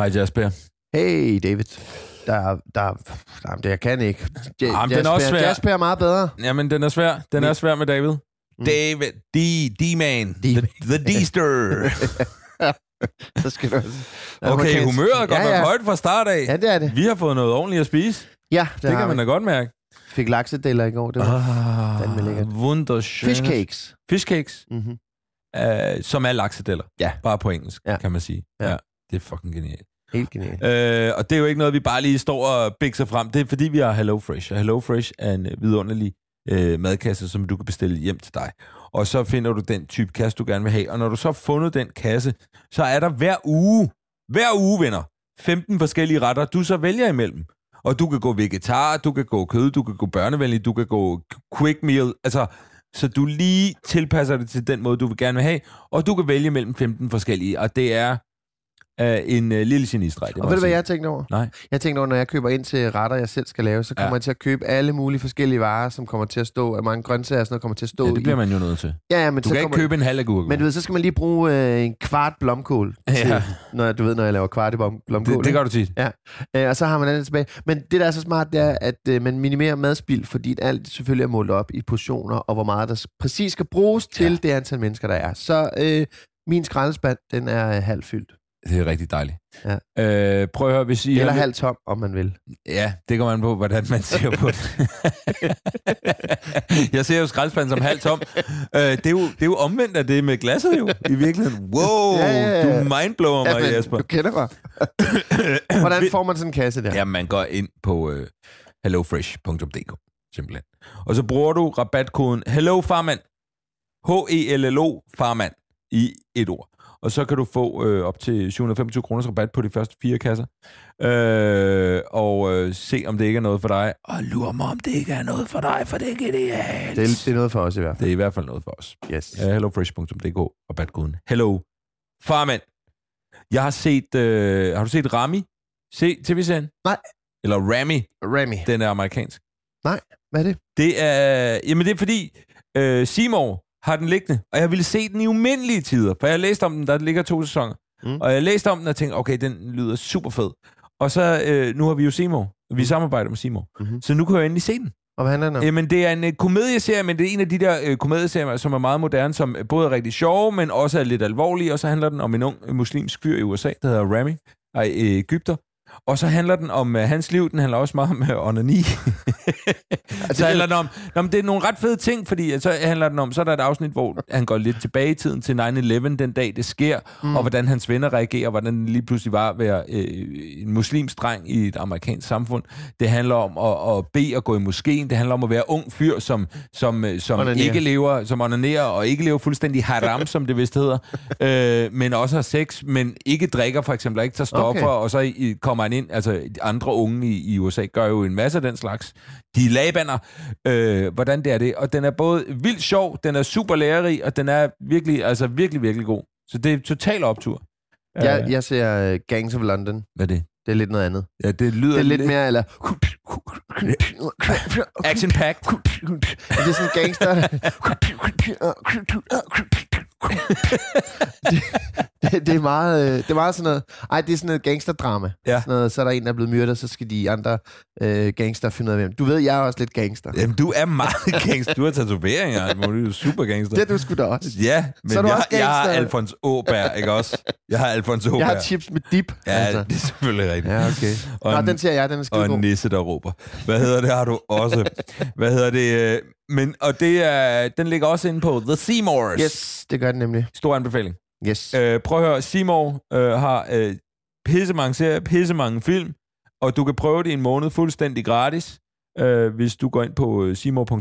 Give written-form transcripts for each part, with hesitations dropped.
Hej Jasper. Hey David. Det jeg kan ikke. Jamen, den er også svær. Jasper er meget bedre. Jamen, den er svær. Den er svær med David. David, D-man. The D-ster. Så skal du... Okay, humøret er godt nok højt fra start af. Ja, det er det. Vi har fået noget ordentligt at spise. Ja, det kan man da godt mærke. Fik laksedeller i går. Det var fandme lækkert. Wunderschön. Fishcakes. Mm-hmm. Som er laksedeller. Ja. Bare på engelsk, kan man sige. Ja. Det er fucking genialt. Helt genialt. Og det er jo ikke noget, vi bare lige står og bikser frem. Det er fordi, vi har HelloFresh. Og HelloFresh er en vidunderlig madkasse, som du kan bestille hjem til dig. Og så finder du den type kasse, du gerne vil have. Og når du så har fundet den kasse, så er der hver uge, venner, 15 forskellige retter, du så vælger imellem. Og du kan gå vegetar, du kan gå kød, du kan gå børnevenlig, du kan gå quick meal. Altså, så du lige tilpasser det til den måde, du vil gerne vil have. Og du kan vælge mellem 15 forskellige. Og det er en lille genistreg. Og ved du, hvad jeg tænkte over? Nej. Jeg tænkte over, når jeg køber ind til retter, jeg selv skal lave, så kommer jeg til at købe alle mulige forskellige varer, som kommer til at stå, af mange grøntsager og sådan noget, kommer til at stå. Ja, det bliver man jo nødt til. Ja, men du kan ikke købe en halv agurk. Men du ved, så skal man lige bruge en kvart blomkål til, når jeg laver kvart blomkål. Det gør du tit. Ja, og så har man den tilbage. Men det, der er så smart, det er, at man minimerer madspild, fordi alt selvfølgelig er målt op i portioner, og hvor meget der præcis skal bruges til det antal mennesker, der er. Så min skraldespand, den er halvfyldt. Det er rigtig dejligt. Ja. Prøv at høre, hvis I... Eller halvt tom, om man vil. Ja, det går man på, hvordan man ser på det. Jeg ser jo skraldespanden som halvt tom. Det er jo omvendt af det med glasset jo. I virkeligheden. Wow, du mindblower mig, Jasper. Du kender mig. Hvordan får man sådan en kasse der? Ja, man går ind på hellofresh.dk, simpelthen. Og så bruger du rabatkoden HELLOFARMAND. HELLO farmand i et ord. Og så kan du få op til 725 kroners rabat på de første 4 kasser. Og se, om det ikke er noget for dig. Og lur mig, om det ikke er noget for dig, for det er genialt. Det er noget for os i hvert fald. Det er i hvert fald noget for os. Yes. Hellofresh.dk, rabatkoden Hello Farmand. Jeg har set... har du set Rami? TV-serien? Nej. Eller Rami. Den er amerikansk. Nej, hvad er det? Det er fordi Seymour har den liggende, og jeg ville se den i umindelige tider, for jeg læste om den, der ligger 2 sæsoner, og jeg læste om den og tænkte, okay, den lyder super fed. Og så, nu har vi jo Seymour, vi samarbejder med Seymour, så nu kan jeg endelig se den. Og hvad handler den om? Jamen, det er en komedieserie, men det er en af de der komedieserier, som er meget moderne, som både er rigtig sjove, men også er lidt alvorlige, og så handler den om en ung muslimsk fyr i USA, der hedder Rami, egypter. Og så handler den om hans liv, den handler også meget om onani. Så handler den om, det er nogle ret fede ting, fordi så handler den om, så er der et afsnit, hvor han går lidt tilbage i tiden til 9/11, den dag det sker, og hvordan hans venner reagerer, hvordan det lige pludselig var at være en muslimsk dreng i et amerikansk samfund. Det handler om at bede og gå i moskeen, det handler om at være ung fyr, som ikke lever, som onanerer, og ikke lever fuldstændig haram, som det vist hedder, men også har sex, men ikke drikker for eksempel, og ikke tager stoffer, og så kommer han ind, altså andre unge i USA gør jo en masse af den slags. De labander, hvordan det er det. Og den er både vildt sjov, den er super lærerig, og den er virkelig, virkelig god. Så det er total optur. Jeg ser Gangs of London. Hvad er det? Det er lidt noget andet. Ja, det lyder det er lidt mere, eller... Action pack. Det er sådan gangster. det er meget sådan noget. Ej, det er sådan noget gangsterdrama. Ja. Sådan noget, så er der en, der er blevet myrdet, så skal de andre gangster finde ud af hvem. Du ved, jeg er også lidt gangster. Jamen, du er meget gangster. Du har tatoveringer. Du er jo super gangster. Det er du sgu da også. Ja, men så jeg har Alfons Åberg, ikke også? Jeg har Alfons Åberg. Jeg har chips med dip. Ja, altså. Det er selvfølgelig rigtigt. Ja, okay. Nå, den ser jeg, den er skidegod. Og en nisse, der råber. Hvad hedder det, har du også? Hvad hedder det? Men, og det er, den ligger også inde på The Seymours. Yes, det gør den nemlig. Stor anbefaling. Yes. Prøv at høre, Seymour har pissemange serier, pissemange film, og du kan prøve det i en måned fuldstændig gratis, hvis du går ind på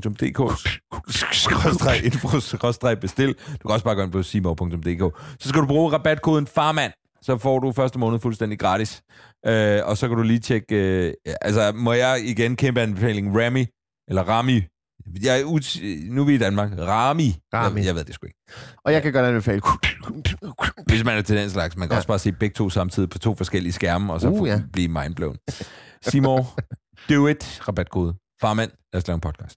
seymour.dk/info/bestil. Du kan også bare gå ind på seymour.dk. Så skal du bruge rabatkoden FARMAND, så får du første måned fuldstændig gratis. Og så kan du lige tjekke, må jeg igen kæmpe anbefaling, Rami. Nu er vi i Danmark. Rami. Jeg ved det sgu ikke. Og jeg kan godt anbefale. Hvis man er til den slags. Man kan også bare se begge to samtidig på 2 forskellige skærme, og så blive mindblown. Seymour, do it. Rabatkode. Farmand. Lad os lave en podcast.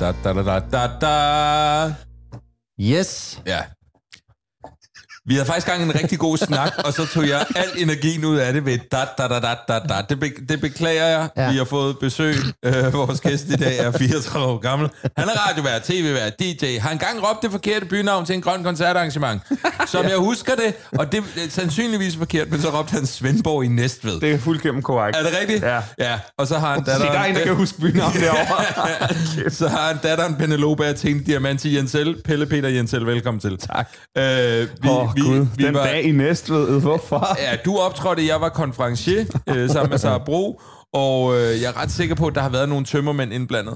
Yes. Ja. Vi havde faktisk gang en rigtig god snak, og så tog jeg al energien ud af det ved Det beklager jeg. Ja. Vi har fået besøg. Vores gæst i dag er 34 år gammel. Han er radiovært, tv-vært, DJ. Har engang råbt det forkerte bynavn til en grøn koncertarrangement. Som jeg husker det, og det er sandsynligvis forkert, men så råbte han Svendborg i Næstved. Det er fuldkommen korrekt. Er det rigtigt? Ja. Ja. Og så har han datteren... Der er en, der kan huske bynavn derovre. Så har han datteren Penelope af Tænkt Diamant til Jensel. Pelle Peter Jensel, velkommen til. Tak. Gud, den dag i Næstved, hvorfor? Ja, du optrådte, jeg var konferencier sammen med Sara Bro, og jeg er ret sikker på, at der har været nogle tømmermænd indblandet.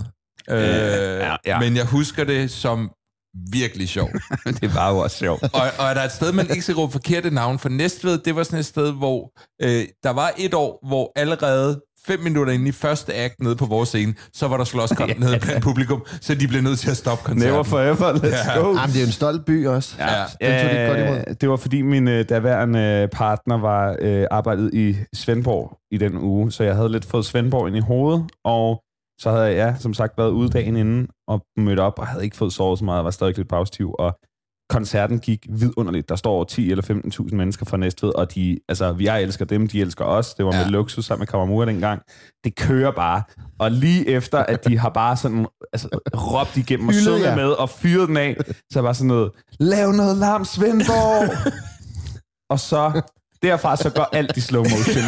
Ja. Men jeg husker det som virkelig sjovt. Det var jo også sjovt. Og er der et sted, man ikke skal råbe forkerte navn, for Næstved, det var sådan et sted, hvor der var et år, hvor allerede 5 minutter inde i første akt nede på vores scene, så var der slåskamp nede blandt publikum, så de blev nødt til at stoppe koncerten. Never forever, let's go. Jamen, det er jo en stolt by også. Ja. Det var fordi min daværende partner var arbejdet i Svendborg i den uge, så jeg havde lidt fået Svendborg ind i hovedet, og så havde jeg, som sagt, været ude dagen inden og mødt op, og havde ikke fået sovet så meget, og var stadig lidt positiv, og koncerten gik vidunderligt. Der står 10 eller 15.000 mennesker fra Næstved, og jeg elsker dem, de elsker os. Det var med luksus sammen med Kammermura dengang. Det kører bare. Og lige efter, at de har bare sådan råbt igennem og sunget med og fyret den af, så bare sådan noget, lav noget larm, Svendborg! Og så derfra så går alt i slow motion.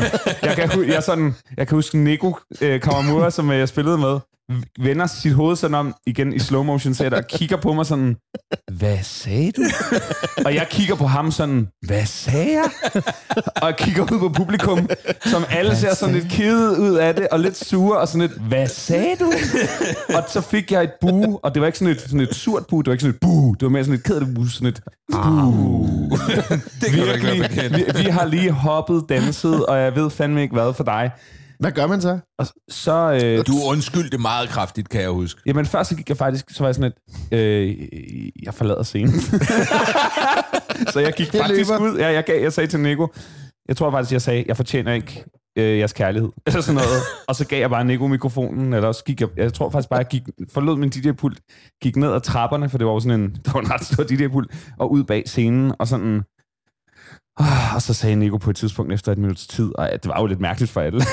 Jeg kan huske Nico Kammermura, som jeg spillede med, vender sit hoved sådan om igen i slow motion sætter og kigger på mig sådan, hvad sagde du? Og jeg kigger på ham sådan, hvad sagde jeg? Og jeg kigger ud på publikum, som alle ser sådan lidt kedet ud af det, og lidt sure, og sådan lidt, hvad sagde du? Og så fik jeg et bue, og det var ikke sådan et surt bue, det var ikke sådan et bue, det var mere sådan et kedeligt bue, sådan et bue. Det kan virkelig, vi har lige hoppet, danset, og jeg ved fandme ikke hvad for dig. Hvad gør man så? Du undskyldte meget kraftigt, kan jeg huske. Jamen først så gik jeg faktisk, så var jeg sådan jeg forlader scenen. Så jeg gik faktisk ud. Ja, jeg sagde til Nico, jeg tror faktisk, jeg sagde, jeg fortjener ikke jeres kærlighed. Eller sådan noget. Og så gav jeg bare Nico mikrofonen, eller også gik jeg tror faktisk bare, jeg forlod min DJ-pult, gik ned ad trapperne, for det var jo sådan en ret stor DJ-pult, og ud bag scenen, og sådan... Og så sagde Nico på et tidspunkt efter et minuts tid, og det var jo lidt mærkeligt for alle.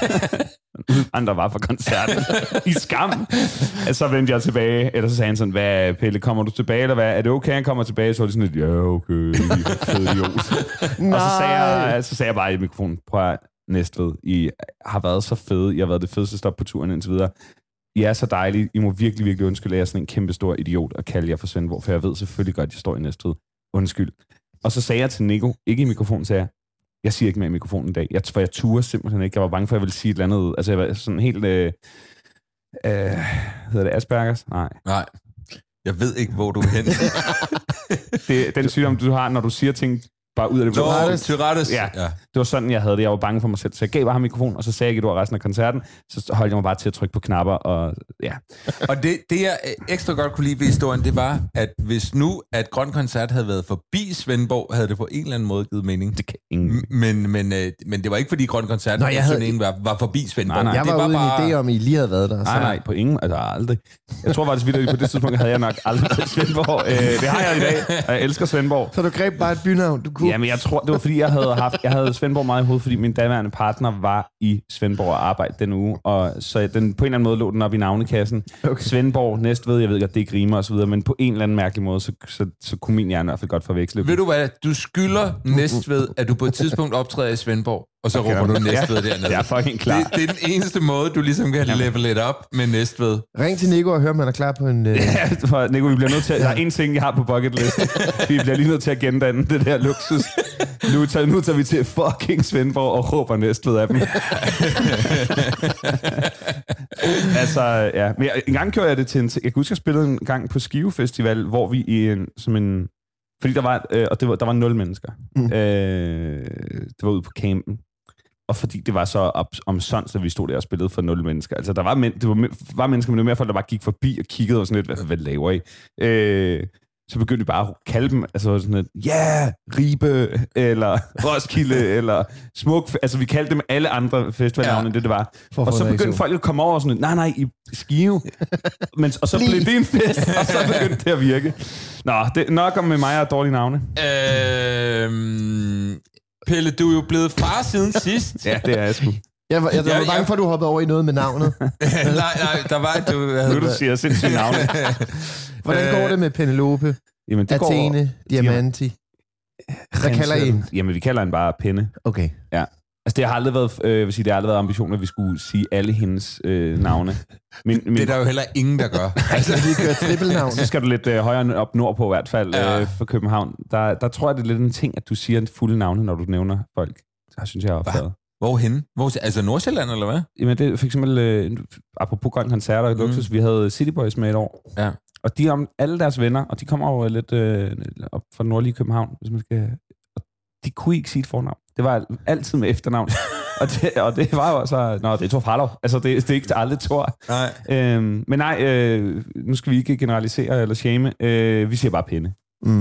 Andre var for koncerten. I skam. Så vendte jeg tilbage, eller så sagde han sådan, hvad, Pelle, kommer du tilbage, eller hvad? Er det okay, han kommer tilbage? Så var det sådan lidt, ja, okay, fed idiot. Og så sagde jeg bare i mikrofonen, prøv at Næstved, I har været så fede, I har været det fedeste stop på turen indtil videre. I er så dejlige, I må virkelig, virkelig undskylde, at jeg er sådan en kæmpe stor idiot og kalde jer for Svendborg, for jeg ved selvfølgelig godt, at jeg står i Næstved. Undskyld. Og så sagde jeg til Nico, ikke i mikrofonen, sagde jeg siger ikke mere i mikrofonen i dag. For jeg turde simpelthen ikke. Jeg var bange for, at jeg ville sige et eller andet. Altså, jeg var sådan helt... hedder det Aspergers? Nej. Jeg ved ikke, hvor du er hen. Det er den sygdom, du har, når du siger ting bare ud af det. Tourettes. Ja, det var sådan, jeg havde det. Jeg var bange for mig selv. Så jeg gav bare ham mikrofonen, og så sagde jeg ikke et ord resten af koncerten. Så holdt jeg mig bare til at trykke på knapper, og ja. Og det jeg ekstra godt kunne lide ved historien, det var, at hvis nu, at Grøn Koncert havde været forbi Svendborg, havde det på en eller anden måde givet mening. Det kan ingen. Men det var ikke, fordi Grøn Koncert var forbi Svendborg. Nej. Jeg var ude en idé om, I lige havde været der. Nej, på ingen. Altså aldrig. Jeg tror faktisk, på det tidspunkt havde jeg nok aldrig været i Svendborg. Det har jeg i dag, og jeg elsker Svendborg. Så du greb bare et bynavn, du kunne? Jamen, jeg tror, det var fordi, jeg havde Svendborg meget i hovedet, fordi min daværende partner var i Svendborg og arbejdede den uge, og så den, på en eller anden måde lå den op i navnekassen. Okay. Svendborg, Næstved, jeg ved godt, det ikke rimer og så videre, men på en eller anden mærkelig måde, så kunne min hjerne i hvert fald godt forveksle. Ved du hvad, du skylder Næstved, at du på et tidspunkt optræder i Svendborg, og så råber du Næstved dernede. Jeg er fucking klar. Det er den eneste måde, du ligesom kan level lidt op med Næstved. Ring til Nico og hør, om han er klar på en... Ja, Nico, vi bliver nødt til at... Der er en ting, jeg har på bucket list. Vi bliver lige nødt til at gendanne det der luksus. Nu tager vi til fucking Svendborg og råber Næstved af dem. Altså, ja. Men en gang gjorde jeg det til en... Jeg kan huske, jeg spillede en gang på Skive Festival, hvor vi fordi der var 0 mennesker. Det var ude på campen. Og fordi det var så omsonst, at vi stod der og spillede for 0 mennesker. Altså, der var, det var mennesker, men det var mere folk, der bare gik forbi og kiggede og sådan lidt, hvad laver I? så begyndte vi bare at kalde dem, altså sådan et, Ribe, eller Roskilde, eller Smuk, altså vi kaldte dem alle andre festivalnavne, end det var. Og så begyndte folk at komme over sådan et, nej, i Skive. Og så blev det en fest, og så begyndte det at virke. Nå, det nok om med mig og dårlige navne. Pelle, du er jo blevet far siden sidst. Ja, det er jeg sgu. Jeg var bange for, at du hoppede over i noget med navnet. nej, der var... Du siger sindssygt navne. Hvordan går det med Penelope? Jamen, det Athene, Diamanti? Hvad kalder I hende? Jamen, vi kalder hende bare Penne. Okay. Ja. Altså, det har aldrig været, det har aldrig været ambitionen, at vi skulle sige alle hendes navne. Det er der jo heller ingen, der gør. Altså, vi gør trippelnavn. Så skal du lidt højere op nordpå i hvert fald for København. Der tror jeg, det er lidt en ting, at du siger en fulde navne, når du nævner folk. Der synes jeg, jeg har opdaget. Hvorhenne? Altså Nordsjælland, eller hvad? Jamen, det er for eksempel, apropos grønne koncerter i Luksus, vi havde City Boys med et år. Ja. Og de om alle deres venner, og de kommer jo lidt op fra nordlige København, hvis man skal... Og de kunne ikke sige et fornavn. Det var altid med efternavn. og det var jo altså... Nå, det er Thor Farlov. Altså, det er ikke aldrig Thor. Nej. Men nej, nu skal vi ikke generalisere eller shame. Vi siger bare Penne.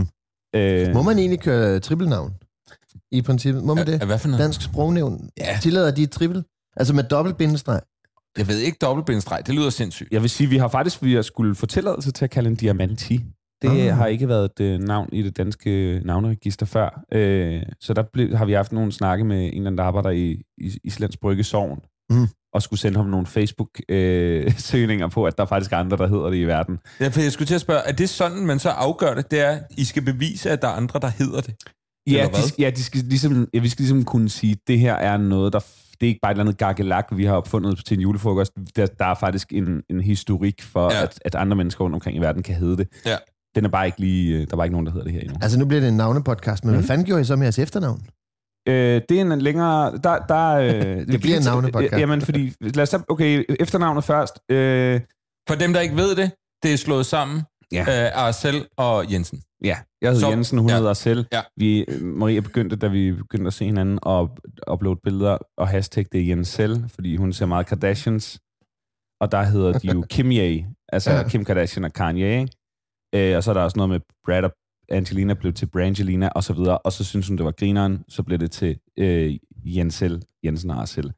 Må man egentlig køre trippelnavn? I princippet. Må man det? Hvad for noget? Dansk Sprognævn. Tillader de trippel? Altså med dobbelt bindestreg? Jeg ved ikke dobbeltbindestreg. Det lyder sindssygt. Jeg vil sige, vi har skulle få tilladelse til at kalde en Diamanti. Det har ikke været et navn i det danske navneregister før. Så der har vi haft nogle snakke med en eller anden, der arbejder i Islands Brygge Sogn, og skulle sende ham nogle Facebook-søgninger på, at der faktisk er andre, der hedder det i verden. Ja, for jeg skulle til at spørge, er det sådan, man så afgør det? Det er, I skal bevise, at der er andre, der hedder det? Vi skal ligesom kunne sige, at det her er noget, det er ikke bare et eller andet gakkelak, vi har opfundet til en julefrokost. Der er faktisk en historik for, at andre mennesker rundt omkring i verden kan hedde det. Ja. Den er bare ikke lige, der er bare ikke nogen, der hedder det her endnu. Altså nu bliver det en navnepodcast, men hvad fanden gjorde I så med jeres efternavn? Det er en længere... det bliver en navnepodcast. Jamen, fordi... Lad os tage... Okay, efternavnet først. For dem, der ikke ved det, det er slået sammen. Arcel og Jensen. Ja, jeg hedder Jensen, hun hedder Arcel. Ja. Maria begyndte, da vi begyndte at se hinanden, og uploade billeder og hashtag det Jensel, fordi hun ser meget Kardashians. Og der hedder de jo Kim Ye, altså Kim Kardashian og Kanye. Og så er der også noget med Brad og Angelina blev til Brangelina, og så videre. Og så synes hun, det var grineren, så blev det til Jensel, Jensen og Arcel.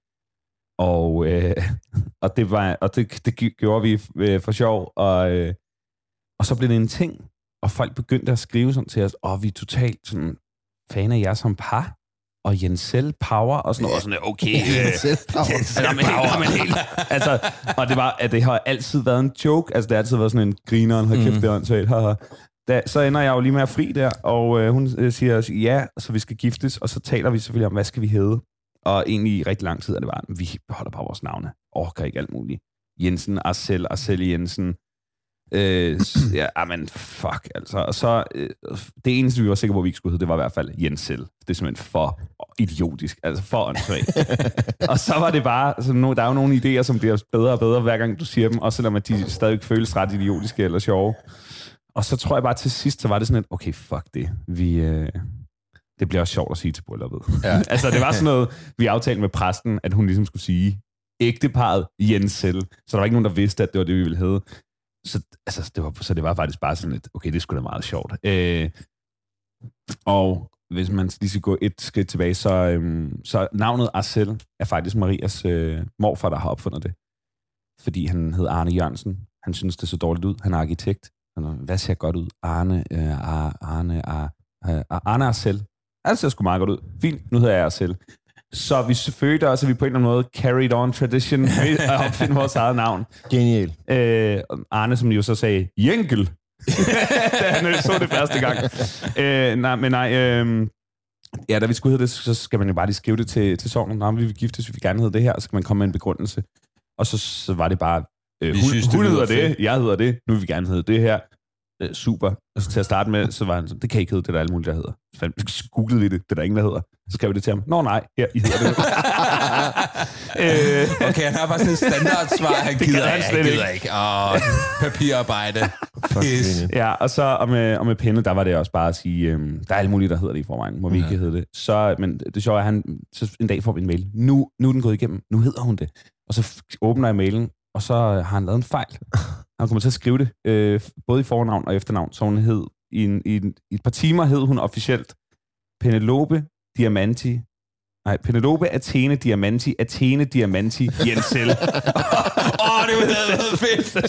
Og det gjorde vi for sjov, og så blev det en ting, og folk begyndte at skrive sådan til os, vi er totalt sådan fan af jer som par, og Jensel Power, og sådan noget, og sådan, okay, Jensel Power. Altså, og det var, at det har altid været en joke, altså det har altid været sådan en grineren, hold kæft, det er åndssvagt, så ender jeg jo lige med at fri der, og hun siger, ja, så vi skal giftes, og så taler vi selvfølgelig om, hvad skal vi hedde, og egentlig i rigtig lang tid er det bare, vi beholder bare vores navne, orker ikke alt muligt. Jensen, Arcel Jensen, men fuck, altså. Og så, det eneste, vi var sikre på, at vi ikke skulle hedde, det var i hvert fald Jensel. Det er simpelthen for idiotisk, altså for åndssvagt. Og så var det bare, der er jo nogle idéer, som bliver bedre og bedre, hver gang du siger dem, også selvom at de stadig føles ret idiotiske eller sjove. Og så tror jeg bare til sidst, så var det sådan et, okay, fuck det. Det bliver også sjovt at sige til brylluppet. Ja. Altså, det var sådan noget, vi aftalte med præsten, at hun ligesom skulle sige, ægteparret Jensel. Så der var ikke nogen, der vidste, at det var det, vi ville hedde. Så det var faktisk bare sådan lidt, okay, det skulle da meget sjovt. Og hvis man lige skal gå et skridt tilbage, så navnet Arcel er faktisk Marias morfar, der har opfundet det. Fordi han hed Arne Jørgensen. Han synes, det så dårligt ud. Han er arkitekt. Hvad ser godt ud? Arne Arcel. Det ser sgu meget godt ud. Fint, nu hedder jeg Arcel. Så vi følte også, at vi på en eller anden måde carried on tradition med at opfinde vores eget navn. Genial. Arne, som jo så sagde, Jenkel, da han så det første gang. Da vi skulle hedde det, så skal man jo bare lige skrive det til sognen. Når vi vil giftes, vi vil gerne hedde det her, så skal man komme med en begrundelse. Og så var det bare, hun hedder det, jeg hedder det, nu vil vi gerne hedde det her. Super. Og så til at starte med, så var han sådan, det kan ikke hedde, det der alle mulige, der hedder. Så googlede vi det, det er der ingen, der hedder. Så skrev vi det til ham. Nå nej, her, I hedder det. Okay, han har bare sådan et standardsvar, han gider ikke. Papirarbejde. Ja, og så og med Penne, der var det også bare at sige, der er alle mulige, der hedder det i forvejen. Må vi ikke hedde det? Så, men det sjove er, så en dag får vi en mail. Nu er den gået igennem. Nu hedder hun det. Og så åbner jeg mailen, og så har han lavet en fejl. Han kommer til at skrive det, både i fornavn og efternavn, så hun hed i et par timer hed hun officielt Penelope Athene Diamanti Jensel. Det var fedt.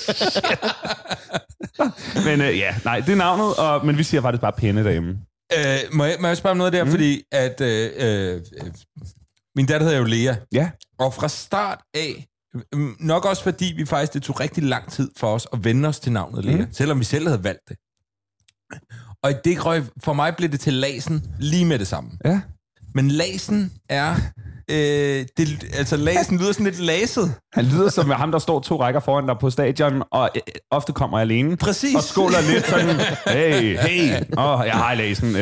Men det er navnet, men vi siger faktisk bare Penne derhjemme. Må jeg spørge om noget der, fordi at min datter hedder jo Lea. Ja. Og fra start af, nok også fordi vi faktisk, det tog rigtig lang tid for os at vende os til navnet Lea, selvom vi selv havde valgt det. Og det for mig blev det til Lasen lige med det samme. Ja. Men Lasen er... Lasen lyder sådan lidt laset. Han lyder som ham, der står 2 rækker foran dig på stadion, og ofte kommer alene. Præcis. Og skåler lidt sådan, hey, jeg har Lasen.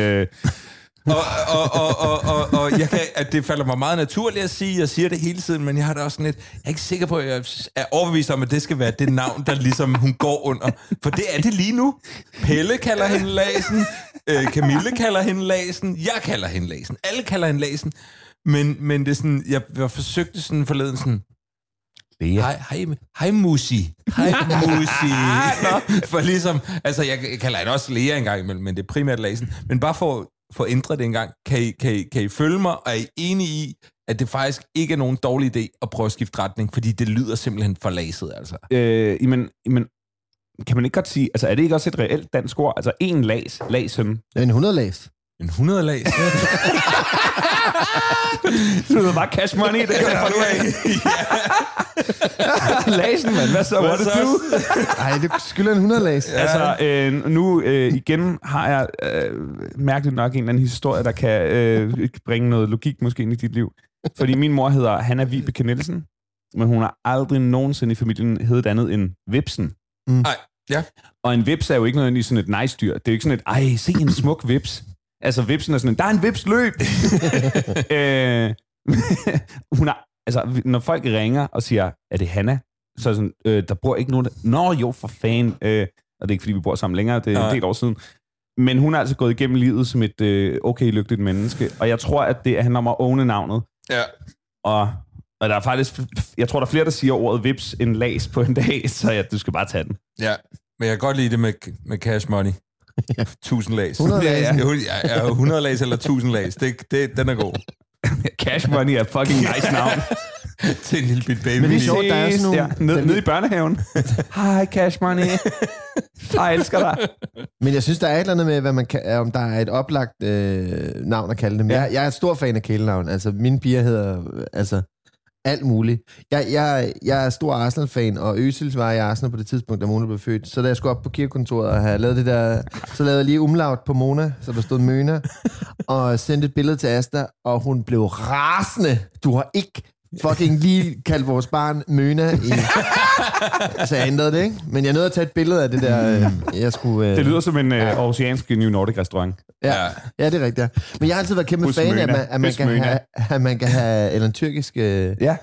Og jeg kan, at det falder mig meget naturligt at sige, jeg siger det hele tiden, men jeg har da også sådan lidt, jeg er ikke sikker på, at jeg er overbevist om, at det skal være det navn, der ligesom hun går under. For det er det lige nu. Pelle kalder hende Lasen, Camille kalder hende Lasen, jeg kalder hende Lasen, alle kalder hende Lasen. Men det er sådan, jeg forsøgte sådan forleden sådan, hej Musi. For ligesom, altså jeg kalder hende også Lea en gang imellem, men det er primært Lasen. Men bare for at ændre det en gang, kan I følge mig, og er I enige i, at det faktisk ikke er nogen dårlig idé at prøve at skifte retning, fordi det lyder simpelthen for laset, altså. Jamen, kan man ikke godt sige, altså er det ikke også et reelt dansk ord? Altså en lasen. En 100 las. En 100 las. Du ved bare cash money, det kan jeg få ud af. Lasen, mand. Hvad så? Hvad er det du? Ej, det skylder en 100 las. Ja. Altså, nu igen har jeg mærkeligt nok en eller anden historie, der kan bringe noget logik måske ind i dit liv. Fordi min mor hedder Hanna Vibeke Nielsen, men hun har aldrig nogensinde i familien heddet andet end Vipsen. Nej, ja. Og en vips er jo ikke nødvendigvis sådan et nice-dyr. Det er jo ikke sådan et, se en smuk vips. Altså, vipsen er sådan, der er en vips, løb! Hun har, altså, når folk ringer og siger, er det Hanna? Så er sådan, der bor ikke nogen... Nå jo, for fan. Og det er ikke, fordi vi bor sammen længere, det er en del år siden. Men hun har altså gået igennem livet som et okay lykkeligt menneske. Og jeg tror, at det handler om at owne navnet. Ja. Og der er faktisk... Jeg tror, der er flere, der siger ordet vips en las på en dag, så du skal bare tage den. Ja, men jeg kan godt lide det med cash money. 1000 lags. 100 lags. Ja, 100 lags eller 1000 lags. Den er god. Cash money er fucking nice navn. Til en lille bit baby. Men det er sjovt, der er sådan nogle... Nede i børnehaven. Hej, cash money. Jeg elsker dig. Men jeg synes, der er et eller andet med, hvad man kan, om der er et oplagt navn at kalde dem. Ja. Jeg er et stor fan af kælenavn. Altså, mine piger hedder... Altså, alt muligt. Jeg er stor Arsenal-fan, og Øsels var i Arsenal på det tidspunkt, da Mona blev født. Så da jeg skulle op på kirkekontoret og have lavet det der, så lavede jeg lige umlaut på Mona, så der stod Møna, og sendte et billede til Asta, og hun blev rasende. Du har ikke fucking lige kaldt vores barn Møna i... Så jeg ændrede det, ikke? Men jeg nåede at tage et billede af det der, jeg skulle... Det lyder som en oceansk New Nordic restaurant. Ja, det er rigtigt. Ja. Men jeg har altid været kæmpe fan af, at man kan have... Eller en tyrkisk... Ja.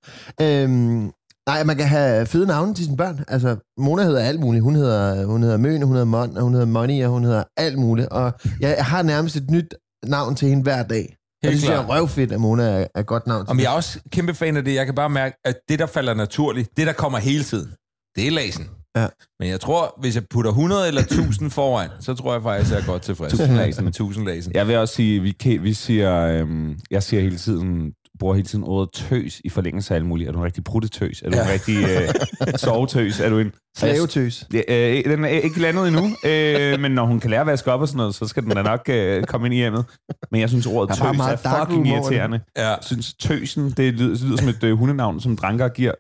Nej, man kan have fede navne til sine børn. Altså, Mona hedder alt muligt. Hun hedder Møn, hun hedder Mon, og hun hedder Money, og hun hedder alt muligt. Og jeg har nærmest et nyt navn til hende hver dag. Og det synes jeg er røvfedt, at Mona er godt navn til. Og jeg er også kæmpe fan af det. Jeg kan bare mærke, at det, der falder naturligt, det, der kommer hele tiden, det er Lasen. Ja. Men jeg tror, hvis jeg putter 100 eller 1000 foran, så tror jeg faktisk, at jeg er godt tilfreds. 1000 Lasen. Jeg vil også sige, vi siger, jeg siger hele tiden, bruger hele tiden ordet tøs i forlængelse af alt muligt. Er du en rigtig pruttetøs? Er du en rigtig sovetøs? Er du en... Slavetøs. Den er ikke landet endnu, men når hun kan lære at vaske op og sådan noget, så skal den da nok komme ind i hjemmet. Men jeg synes, ordet tøs er fucking irriterende. Ja. Jeg synes, tøsen, det lyder som et hundenavn, som dranker giver.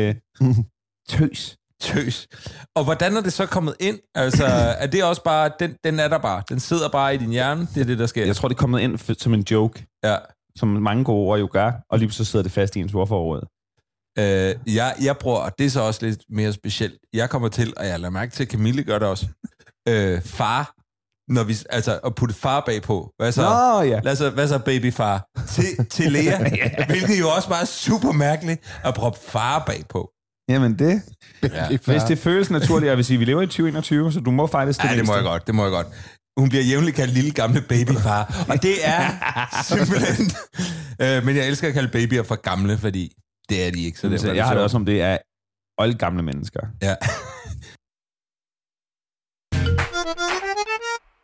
Tøs. Og hvordan er det så kommet ind? Altså, er det også bare, den er der bare. Den sidder bare i din hjerne. Det er det, der sker. Jeg tror, det er kommet ind som en joke. Ja. Som mange gode ord jo gør, og lige så sidder det fast i ens ordforråd. Jeg bruger, og det er så også lidt mere specielt, jeg kommer til, og jeg lader mærke til, at Camille gør det også, far, når vi, altså at putte far bagpå. Hvad så, hvad så babyfar? Til Lea, hvilket jo også bare er super mærkeligt at proppe far bagpå. Jamen det. Ja. Hvis det føles naturligt, jeg vil sige, vi lever i 2021, så du må faktisk... Ja, det må jeg godt. Hun bliver jævnligt kaldt lille gamle babyfar, og det er simpelthen... men jeg elsker at kalde babyer for gamle, fordi det er de ikke. Så jeg har det også om, det er oldgamle mennesker. Ja.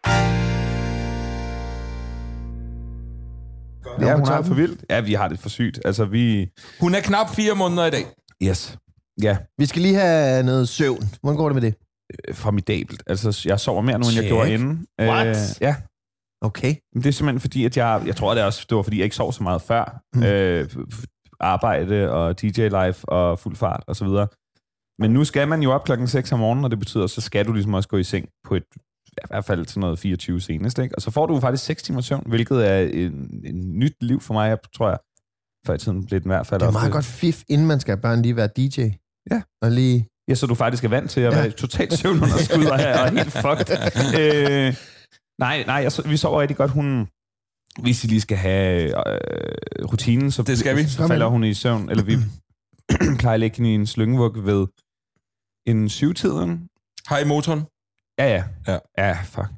Ja, hun har det for vildt. Ja, vi har det for sygt. Altså, Hun er knap 4 måneder i dag. Yes. Ja. Vi skal lige have noget søvn. Hvordan går det med det? Formidabelt. Altså, jeg sover mere nu, end jeg gjorde inden. What? Ja. Okay. Men det er simpelthen fordi, at jeg tror, det var fordi, jeg ikke sov så meget før. Arbejde og DJ life og fuld fart og så videre. Men nu skal man jo op 6 om morgenen, og det betyder, så skal du ligesom også gå i seng på i hvert fald til noget 24 senest, ikke? Og så får du faktisk 6 timer søvn, hvilket er en nyt liv for mig, tror jeg. Før i tiden blev det i hvert fald. Det er meget godt fif, inden man skal have børn, lige være DJ. Ja. Og lige... Ja, så du faktisk er vant til at være totalt søvnunderskud og helt fucked. Nej, vi sover rigtig godt. Hvis I lige skal have rutinen, så, det skal vi. Så falder hun i søvn. Eller vi plejer at lægge hende i en slyngevug ved en 7-tiden. Har I motoren? Ja, fuck.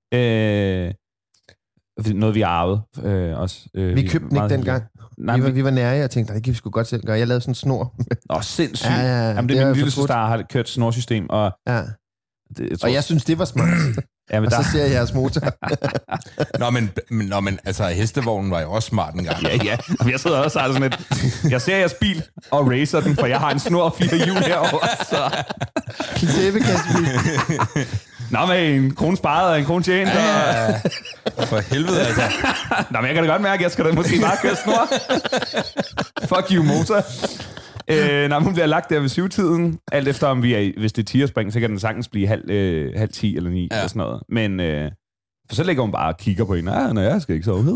Noget vi arvede også. Vi købte den ikke dengang. Vi var nære, jeg tænkte, det kan vi sgu godt selv gøre. Jeg lavede sådan en snor. Sindssygt. Jamen, det er min lille søster, der har kørt snorsystem. Og, jeg synes, det var smart. Og så ser jeg jeres motor. men altså, hestevognen var jo også smart en gang. Ja. Jeg sidder også og sådan lidt. Jeg ser jeres bil og racer den, for jeg har en snor og 4 hjul herovre. Så. En sæbekassebil. Nå, med en krone sparet og en krone tjent. Ja. For helvede, altså. Nå, men jeg kan da godt mærke, at jeg skal da måske bare køre snor. Fuck you, motor. Hun bliver lagt der ved 7-tiden. Alt efter, om vi er, hvis det er tierspring, så kan den sagtens blive halv 10 eller 9 eller sådan noget. Men for så ligger hun bare og kigger på hende. Jeg skal ikke sove.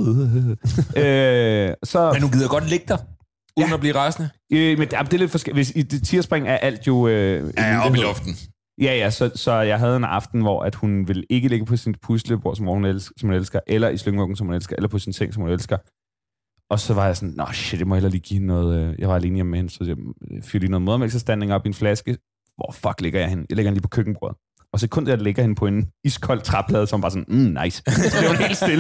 Men du gider godt ligge der, uden at blive rasende? Men det er lidt forskelligt. Hvis i tierspring er alt jo... op i luften. Ja, så jeg havde en aften, hvor at hun ville ikke ligge på sin puslebord, som hun elsker, eller i slyngvuggen, som hun elsker, eller på sin seng, som hun elsker. Og så var jeg sådan, jeg må hellere lige give noget... Jeg var alene hjemme med hende, så jeg fyrte lige noget modermælkserstatning op i en flaske. Hvor fuck ligger jeg hende? Jeg lægger hende lige på køkkenbordet. Og sekundet, jeg lægger hende på en iskold træplade, som var sådan, nice. Så det var helt stille.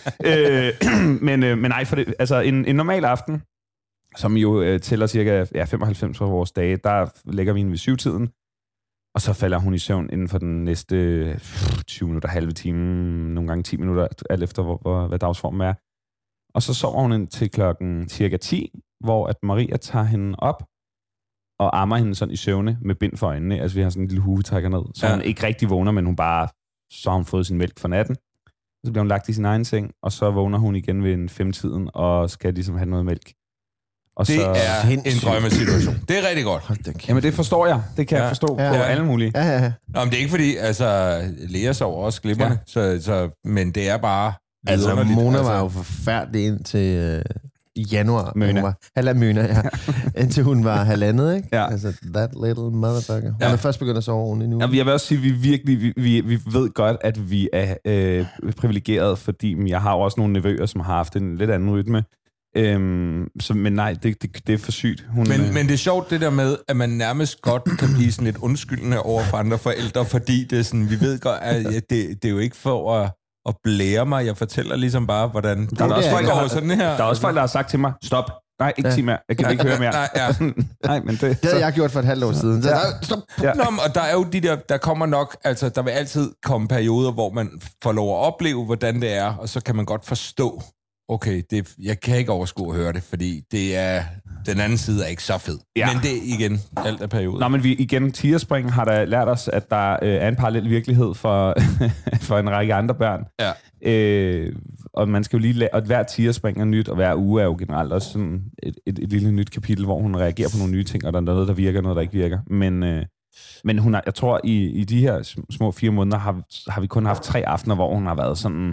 Men nej, for det, altså en normal aften, som jo tæller cirka 95 for vores dage, der lægger vi hende ved 7-tiden. Og så falder hun i søvn inden for den næste 20 minutter, halve time, nogle gange 10 minutter, alt efter, hvad dagsformen er. Og så sover hun til klokken cirka 10, hvor at Maria tager hende op og ammer hende sådan i søvne med bind for øjnene. Altså vi har sådan en lille hue, vi trækker ned. Så hun ikke rigtig vågner, men så har hun fået sin mælk for natten. Så bliver hun lagt i sin egen seng, og så vågner hun igen ved en 5-tiden og skal ligesom have noget mælk. Og det er en drømmesituation. Det er rigtig godt. Jamen det forstår jeg. Det kan jeg forstå på alle mulige. Ja. Nå, men det er ikke fordi, altså, Lea sover også glimrende, men det er bare altså, Mona var jo forfærdelig indtil januar. Møna. Indtil hun var halvandet, ikke? Ja. Altså, that little motherfucker. Hun er først begyndt at sove ordentligt nu. Jamen, jeg vil også sige, at vi ved godt, at vi er privilegeret, fordi jeg har jo også nogle nevøer, som har haft en lidt anden rytme. Men nej, det er for sygt. Men det er sjovt det der med, at man nærmest godt kan blive sådan lidt undskyldende over for andre forældre, fordi det er sådan, vi ved godt, at det er jo ikke for at blære mig. Jeg fortæller ligesom bare, hvordan der er også folk, der er også folk, der har sagt til mig, stop. Nej, ikke sig mere. Jeg kan ikke høre mere. Nej, men det havde jeg gjort for et halvt år siden. Stop. Ja. Nå, og der er jo der kommer nok, altså der vil altid komme perioder, hvor man får lov at opleve, hvordan det er, og så kan man godt forstå, okay, jeg kan ikke overskue at høre det, fordi den anden side er ikke så fed. Ja. Men det er igen alt af perioder. Nå, men tierspring har da lært os, at der er en parallel virkelighed for en række andre børn. Ja. Og man skal jo lige og hver tierspring er nyt, og hver uge er jo generelt også sådan et lille nyt kapitel, hvor hun reagerer på nogle nye ting, og der er noget, der virker, noget, der ikke virker. Men hun har, jeg tror, i de her små 4 måneder, har vi kun haft 3 aftener, hvor hun har været sådan...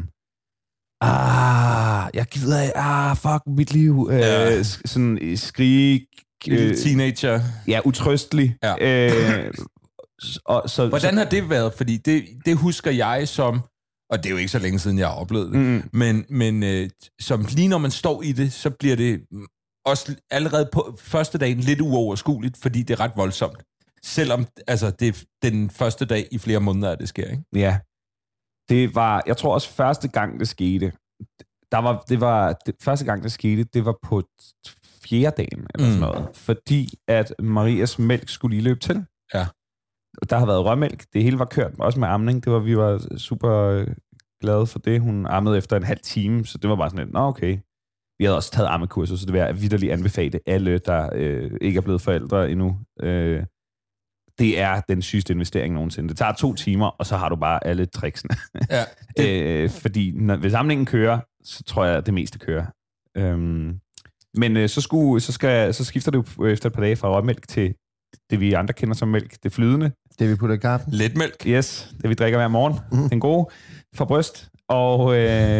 jeg gider af, fuck mit liv. Sådan skrig. Teenager. Ja, utrøstelig. Ja. Hvordan har det været? Fordi det husker jeg som, og det er jo ikke så længe siden, jeg har oplevet det, men som lige når man står i det, så bliver det også allerede på første dagen lidt uoverskueligt, fordi det er ret voldsomt. Selvom altså, det er den første dag i flere måneder, at det sker, ikke? Ja. Det var, jeg tror også første gang, det skete, første gang, det skete, det var på 4. dagen, eller sådan noget. Fordi at Marias mælk skulle lige løbe til. Ja. Der har været rømmælk. Det hele var kørt, også med amning. Vi var super glade for det. Hun ammede efter en halv time, så det var bare sådan lidt, okay. Vi havde også taget ammekurser, så det vil jeg vitterligt anbefale alle, der ikke er blevet forældre endnu. Det er den sygeste investering nogensinde. Det tager 2 timer, og så har du bare alle tricksene. Ja, fordi hvis samlingen kører, så tror jeg, at det meste kører. Men så skifter du efter et par dage fra råmælk til det, vi andre kender som mælk. Det flydende. Det, vi putter i kaffen. Letmælk. Yes, det vi drikker hver morgen. Den gode fra bryst. Og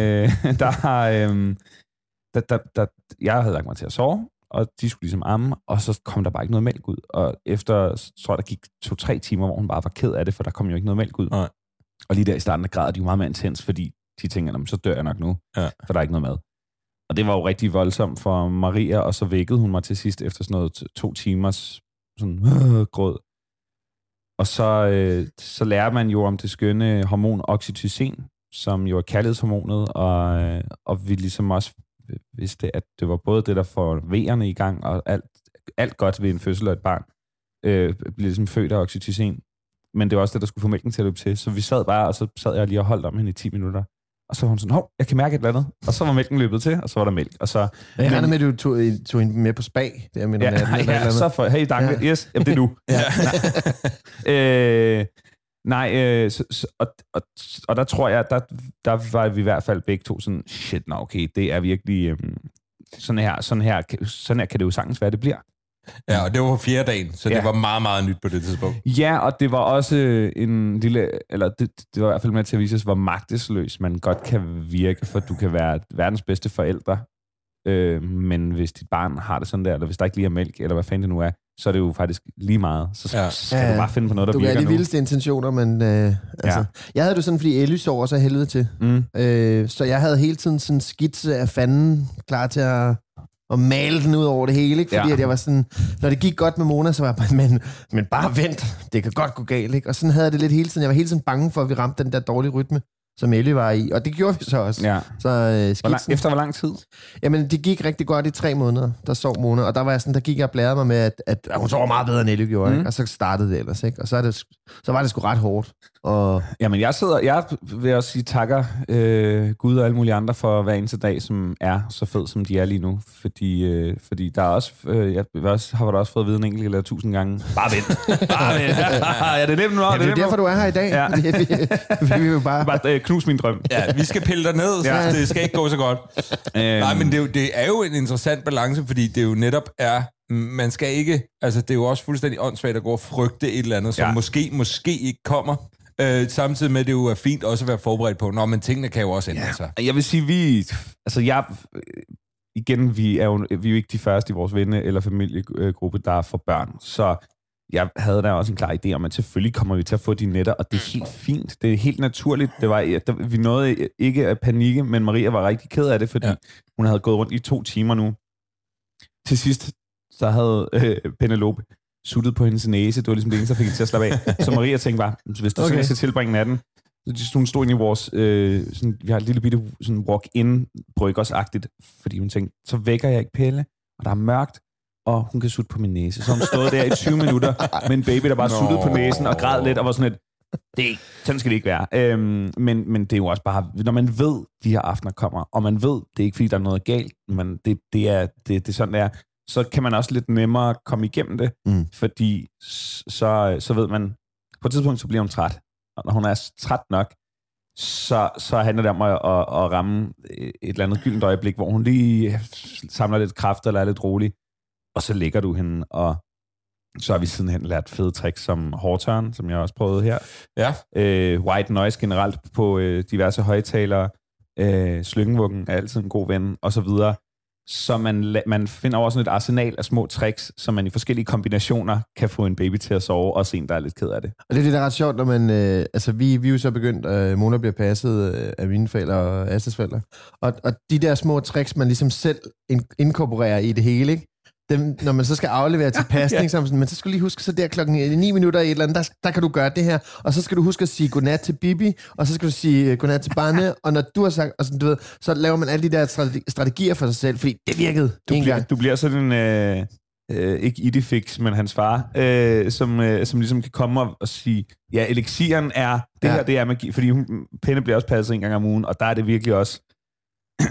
jeg havde lagt mig til at sove, og de skulle ligesom amme, og så kom der bare ikke noget mælk ud. Og efter, tror jeg, der gik 2-3 timer, hvor hun bare var ked af det, for der kom jo ikke noget mælk ud. Nej. Og lige der i starten af grader, de var meget mere intens, fordi de tænker, så dør jeg nok nu, for der er ikke noget mad. Og det var jo rigtig voldsomt for Maria, og så vækkede hun mig til sidst efter sådan noget 2 timers sådan gråd. Og så lærer man jo om det skønne hormon oxytocin, som jo er kærlighedshormonet, og vi ligesom også vidste, at det var både det, der får vejerne i gang, og alt godt ved en fødsel af et barn bliver ligesom født af oxytocin. Men det var også det, der skulle få mælken til at løbe til. Så vi sad bare, og så sad jeg lige og holdt om hende i 10 minutter. Og så var hun sådan, jeg kan mærke et eller andet. Og så var mælken løbet til, og så var der mælk. Og så, jeg regner med, at du tog hende med på spa. Så for, hey, danke. Ja. Yes, jamen, det er nu. Og der tror jeg, der var vi i hvert fald begge to sådan, shit, okay, det er virkelig, sådan her kan det jo sagtens være, det bliver. Ja, og det var på 4. dagen, så det var meget, meget nyt på det tidspunkt. Ja, og det var også en lille, eller det var i hvert fald med til at vise os, hvor magtesløs man godt kan virke, for du kan være verdens bedste forældre, men hvis dit barn har det sådan der, eller hvis der ikke lige er mælk, eller hvad fanden det nu er, så er det jo faktisk lige meget. Så skal du bare finde på noget, der virker nu. Du har de vildeste intentioner, men jeg havde det sådan, fordi Ellie sover så helvede til. Så jeg havde hele tiden sådan en skitse af fanden klar til at male den ud over det hele, ikke? Fordi at jeg var sådan, når det gik godt med Mona, så var jeg bare, men bare vent, det kan godt gå galt, ikke? Og sådan havde jeg det lidt hele tiden. Jeg var hele tiden bange for, at vi ramte den der dårlige rytme, som Ellie var i. Og det gjorde vi så også. Ja. Så, efter hvor lang tid? Jamen, det gik rigtig godt i 3 måneder, der sov Mona. Og der var jeg sådan, der gik jeg og blærede mig med, at hun sov meget bedre, end Ellie gjorde, ikke? Og så startede det ellers, ikke? Og så var det sgu ret hårdt. Og jamen, jeg vil også sige takker Gud og alle mulige andre for hver eneste dag, som er så fed, som de er lige nu. Fordi der er også, har du også fået at vide en enkelt eller 1000 gange. Bare vent. Ja, det er nemt nu. Ja, det er derfor, du er her i dag. Ja. vi vil bare knus min drøm. Ja, vi skal pille dig ned, så det skal ikke gå så godt. Nej, men det er jo en interessant balance, fordi det jo netop er, man skal ikke, altså det er jo også fuldstændig åndssvagt at gå og frygte et eller andet, som måske ikke kommer. Samtidig med, at det jo er fint også at være forberedt på, men tingene kan jo også ændre sig. Jeg vil sige, vi er jo ikke de første i vores venne- eller familiegruppe, der får børn, så jeg havde da også en klar idé om, at selvfølgelig kommer vi til at få de nætter, og det er helt fint. Det er helt naturligt. Vi nåede ikke at panikke, men Maria var rigtig ked af det, fordi hun havde gået rundt i 2 timer nu. Til sidst, så havde Penelope suttet på hendes næse. Det var ligesom det eneste, der fik hende til at slappe af. Så Maria tænkte bare, hvis du sådan skal tilbringe natten, så hun stod inde i vores, vi har et lille bitte sådan walk-in bryggers-agtigt, fordi hun tænkte, så vækker jeg ikke Pelle, og der er mørkt, og hun kan sutte på min næse. Så hun stod der i 20 minutter med en baby, der bare suttede på næsen og græd lidt, og var sådan lidt, sådan skal det ikke være. Men det er jo også bare, når man ved, de her aftener kommer, og man ved, det er ikke fordi, der er noget galt, men det er sådan, det er, så kan man også lidt nemmere komme igennem det, fordi så ved man, på et tidspunkt, så bliver hun træt. Og når hun er træt nok, så handler det om at ramme et eller andet gyldent øjeblik, hvor hun lige samler lidt kraft eller er lidt rolig, og så lægger du hende, og så har vi sidenhen lært fede tricks som hårdtørn, som jeg også prøvede her. Ja. White noise generelt på diverse højtalere. Slyngenvuggen er altid en god ven, og så videre. Så man finder over sådan et arsenal af små tricks, som man i forskellige kombinationer kan få en baby til at sove, og en, der er lidt ked af det. Og det er det, der er ret sjovt, når man... vi er jo så begyndt, Mona bliver passet af mine forældre og Astes forældre. Og de der små tricks, man ligesom selv inkorporerer i det hele, ikke? Dem, når man så skal aflevere til pasning, men så skal du lige huske, så der klokken 9 minutter i et eller andet, der kan du gøre det her, og så skal du huske at sige godnat til Bibi, og så skal du sige godnat til Barne, og når du har sagt, og sådan, du ved, så laver man alle de der strategier for sig selv, fordi det virkede Du bliver sådan en, ikke Idifix, men hans far, som ligesom kan komme og sige, ja, elixiren er, det her, det er magi, fordi Penne bliver også passet en gang om ugen, og der er det virkelig også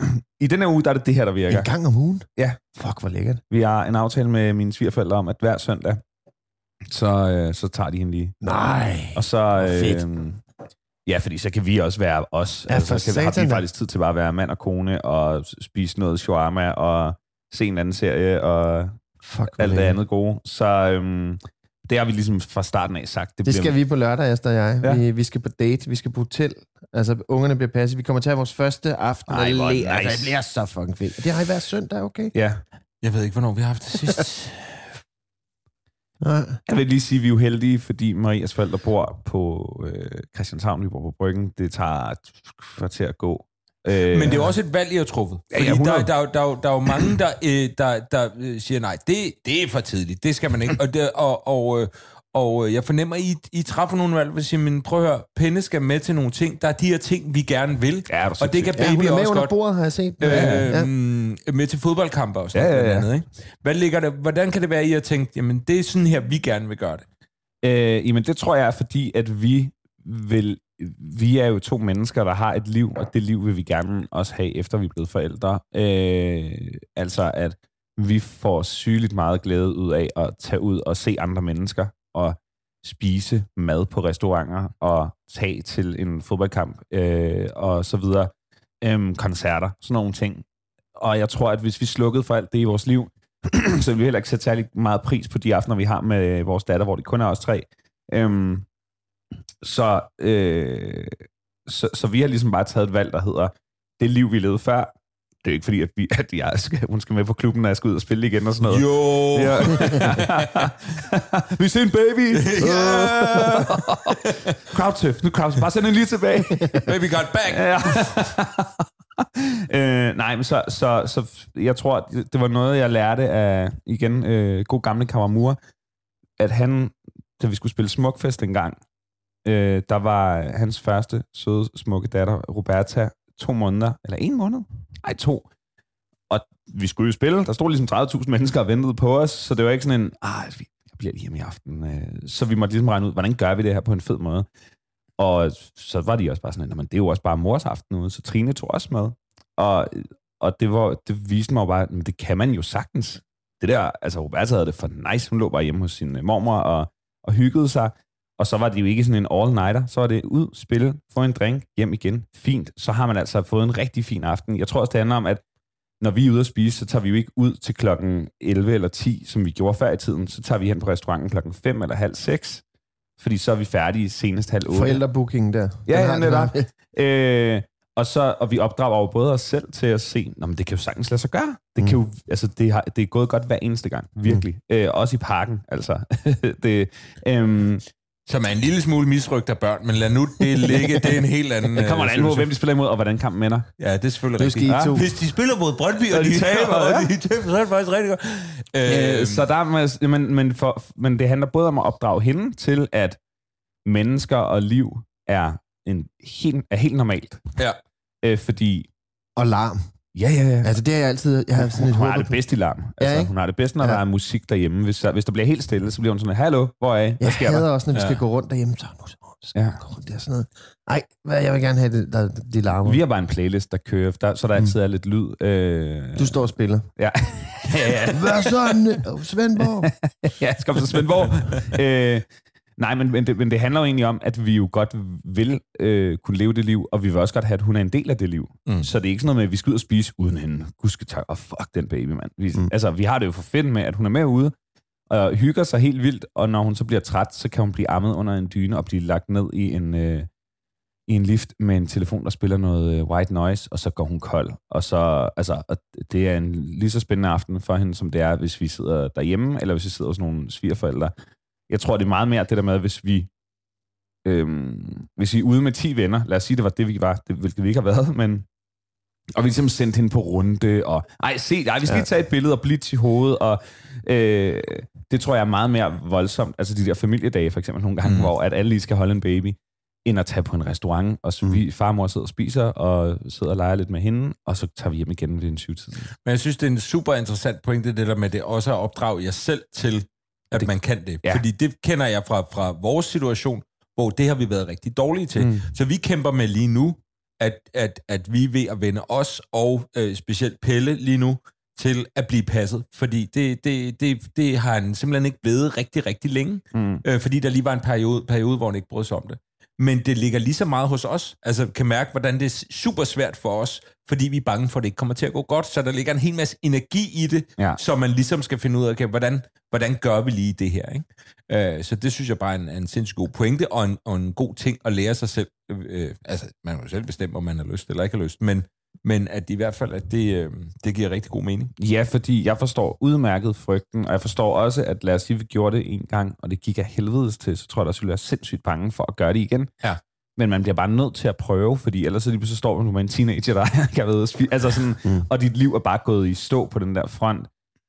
I den her uge, der er det her, der virker. En gang om ugen? Ja. Fuck, hvor lækkert. Vi har en aftale med mine svigerforældre om, at hver søndag, så tager de hende lige. Nej. Og så... fedt. Ja, fordi så kan vi også være os. Ja, altså, så har vi da. faktisk tid til bare at være mand og kone, og spise noget shawarma, og se en anden serie, og alt det andet gode. Så det har vi ligesom fra starten af sagt. Det skal vi på lørdag, Esther og jeg. Ja. Vi skal på date, vi skal på hotel. Altså, ungerne bliver passet. Vi kommer til at have vores første aften. Ej, hvor nice. Altså, det bliver så fucking fedt. Det har I hver søndag, okay? Ja. Jeg ved ikke, hvornår vi har haft det sidst. Nej. Jeg vil lige sige, at vi er jo heldige, fordi Marias forældre bor på Christianshavn, vi bor på Bryggen. Det tager et kvarter at gå. Men det er jo også et valg, I har truffet. Fordi der er jo mange, der siger, nej, det er for tidligt. Det skal man ikke. Og jeg fornemmer, I træffer nogle valg, hvor I siger, men prøv at høre, Penne skal med til nogle ting. Der er de her ting, vi gerne vil. Ja, og det kan baby hun er med også under godt. bordet, har jeg set. Med til fodboldkampe og sådan noget. Andet, ikke? Hvad ligger der? Hvordan kan det være, I har tænkt, jamen det er sådan her, vi gerne vil gøre det? Jamen det tror jeg er fordi, at vi er jo to mennesker, der har et liv, og det liv vil vi gerne også have, efter vi er blevet forældre. Altså at vi får sygeligt meget glæde ud af at tage ud og se andre mennesker, og spise mad på restauranter, og tage til en fodboldkamp, og så videre. Koncerter, sådan nogle ting. Og jeg tror, at hvis vi slukkede for alt det i vores liv, så vil vi heller ikke sætte særlig meget pris på de aftener, vi har med vores datter, hvor det kun er os tre. Så vi har ligesom bare taget et valg, der hedder, det liv, vi levede før. Det er ikke fordi, at hun skal med på klubben, når jeg skal ud og spille igen og sådan noget. Jo! Ja. Vi ser en baby! Yeah! Crowdsurf. Nu crowdsurf. Bare send den lige tilbage. Baby got back! Ja. Nej, men så jeg tror, det var noget, jeg lærte af, igen, god gamle Kawamura, at han, da vi skulle spille Smukfest en gang, der var hans første søde, smukke datter, Roberta, 2 måneder, eller 1 måned? Ej, 2. Og vi skulle jo spille, der stod ligesom 30.000 mennesker og ventede på os, så det var ikke sådan en, jeg bliver lige hjemme i aften. Så vi måtte ligesom regne ud, hvordan gør vi det her på en fed måde. Og så var de også bare sådan, men det er jo også bare mors aften ude, så Trine tog også med. Og det viste mig jo bare, men det kan man jo sagtens. Det der, altså Roberta havde det for nice, hun lå bare hjemme hos sin mormor og hyggede sig. Og så var det jo ikke sådan en all-nighter. Så var det ud, spille, få en drink, hjem igen. Fint. Så har man altså fået en rigtig fin aften. Jeg tror også, det handler om, at når vi er ude at spise, så tager vi jo ikke ud til klokken 11 eller 10, som vi gjorde før i tiden. Så tager vi hen på restauranten klokken 5 eller halv 6. Fordi så er vi færdige senest halv 8. Forældrebookingen der. Ja, og vi opdrager jo både os selv til at se, men det kan jo sagtens lade sig gøre. Det kan jo, altså det er gået godt hver eneste gang, virkelig. Også i parken, altså. Som er en lille smule misrygt af børn, men lad nu det ligge, det er en helt anden... Det kommer an på, hvem de spiller imod, og hvordan kampen ender. Ja, det er selvfølgelig rigtigt. Hvis de spiller mod Brøndby, og de taber, så er det faktisk rigtig godt. Så der, men det handler både om at opdrage hende til, at mennesker og liv er helt normalt. Ja. Fordi... Og larm. Ja. Altså det er jeg altid... Jeg har sådan et hun har det bedst i larm. Altså, hun har det bedst, når der er musik derhjemme. Hvis der bliver helt stille, så bliver hun sådan, hallo, hvor er I? Hvad sker der? Jeg hader også, når vi skal gå rundt derhjemme. Så skal vi gå rundt der sådan noget. Ej, jeg vil gerne have de larmer. Vi har bare en playlist, der kører, så der altid er lidt lyd. Du står og spiller. Ja. Hvad så, Svendborg? Ja, jeg skal på Svendborg. Nej, men det handler jo egentlig om, at vi jo godt vil kunne leve det liv, og vi vil også godt have, at hun er en del af det liv. Så det er ikke sådan noget med, at vi skal ud og spise uden hende. Fuck den baby, mand. Altså, vi har det jo for fedt med, at hun er med ude, og hygger sig helt vildt, og når hun så bliver træt, så kan hun blive ammet under en dyne og blive lagt ned i en lift med en telefon, der spiller noget white noise, og så går hun kold. Og så, altså, det er en lige så spændende aften for hende, som det er, hvis vi sidder derhjemme, eller hvis vi sidder hos nogle svigerforældre. Jeg tror, det er meget mere det der med, hvis vi er ude med 10 venner, lad os sige, det var det, vi var, hvilket vi ikke har været, men og vi ligesom sendte hende på runde, og vi skal lige tage et billede og blitz i hovedet, og det tror jeg er meget mere voldsomt, altså de der familiedage for eksempel nogle gange, hvor at alle lige skal holde en baby, end at tage på en restaurant, og så far og mor sidder og spiser, og sidder og leger lidt med hende, og så tager vi hjem igen ved en 7-tid. Men jeg synes, det er en super interessant pointe, det der med det også at opdrage jer selv til, at man kan det. Ja. Fordi det kender jeg fra vores situation, hvor det har vi været rigtig dårlige til. Så vi kæmper med lige nu, at vi er ved at vende os, og specielt Pelle lige nu, til at blive passet. Fordi det har han simpelthen ikke blevet rigtig, rigtig længe. Fordi der lige var en periode, hvor han ikke brød sig om det. Men det ligger lige så meget hos os. Altså kan mærke, hvordan det er super svært for os, fordi vi er bange for, at det ikke kommer til at gå godt. Så der ligger en hel masse energi i det, så man ligesom skal finde ud af, okay, hvordan gør vi lige det her, ikke? Så det synes jeg bare er en sindssygt god pointe, og en god ting at lære sig selv. Altså, man kan jo selv bestemme, om man har lyst eller ikke har lyst, men at i hvert fald, at det giver rigtig god mening. Ja, fordi jeg forstår udmærket frygten, og jeg forstår også, at lad os sige, vi gjorde det en gang, og det gik af helvedes til, så tror jeg, der skulle være sindssygt bange for at gøre det igen. Ja. Men man bliver bare nødt til at prøve, fordi ellers så står man med en teenager, der kan ved, altså sådan, og dit liv er bare gået i stå på den der front.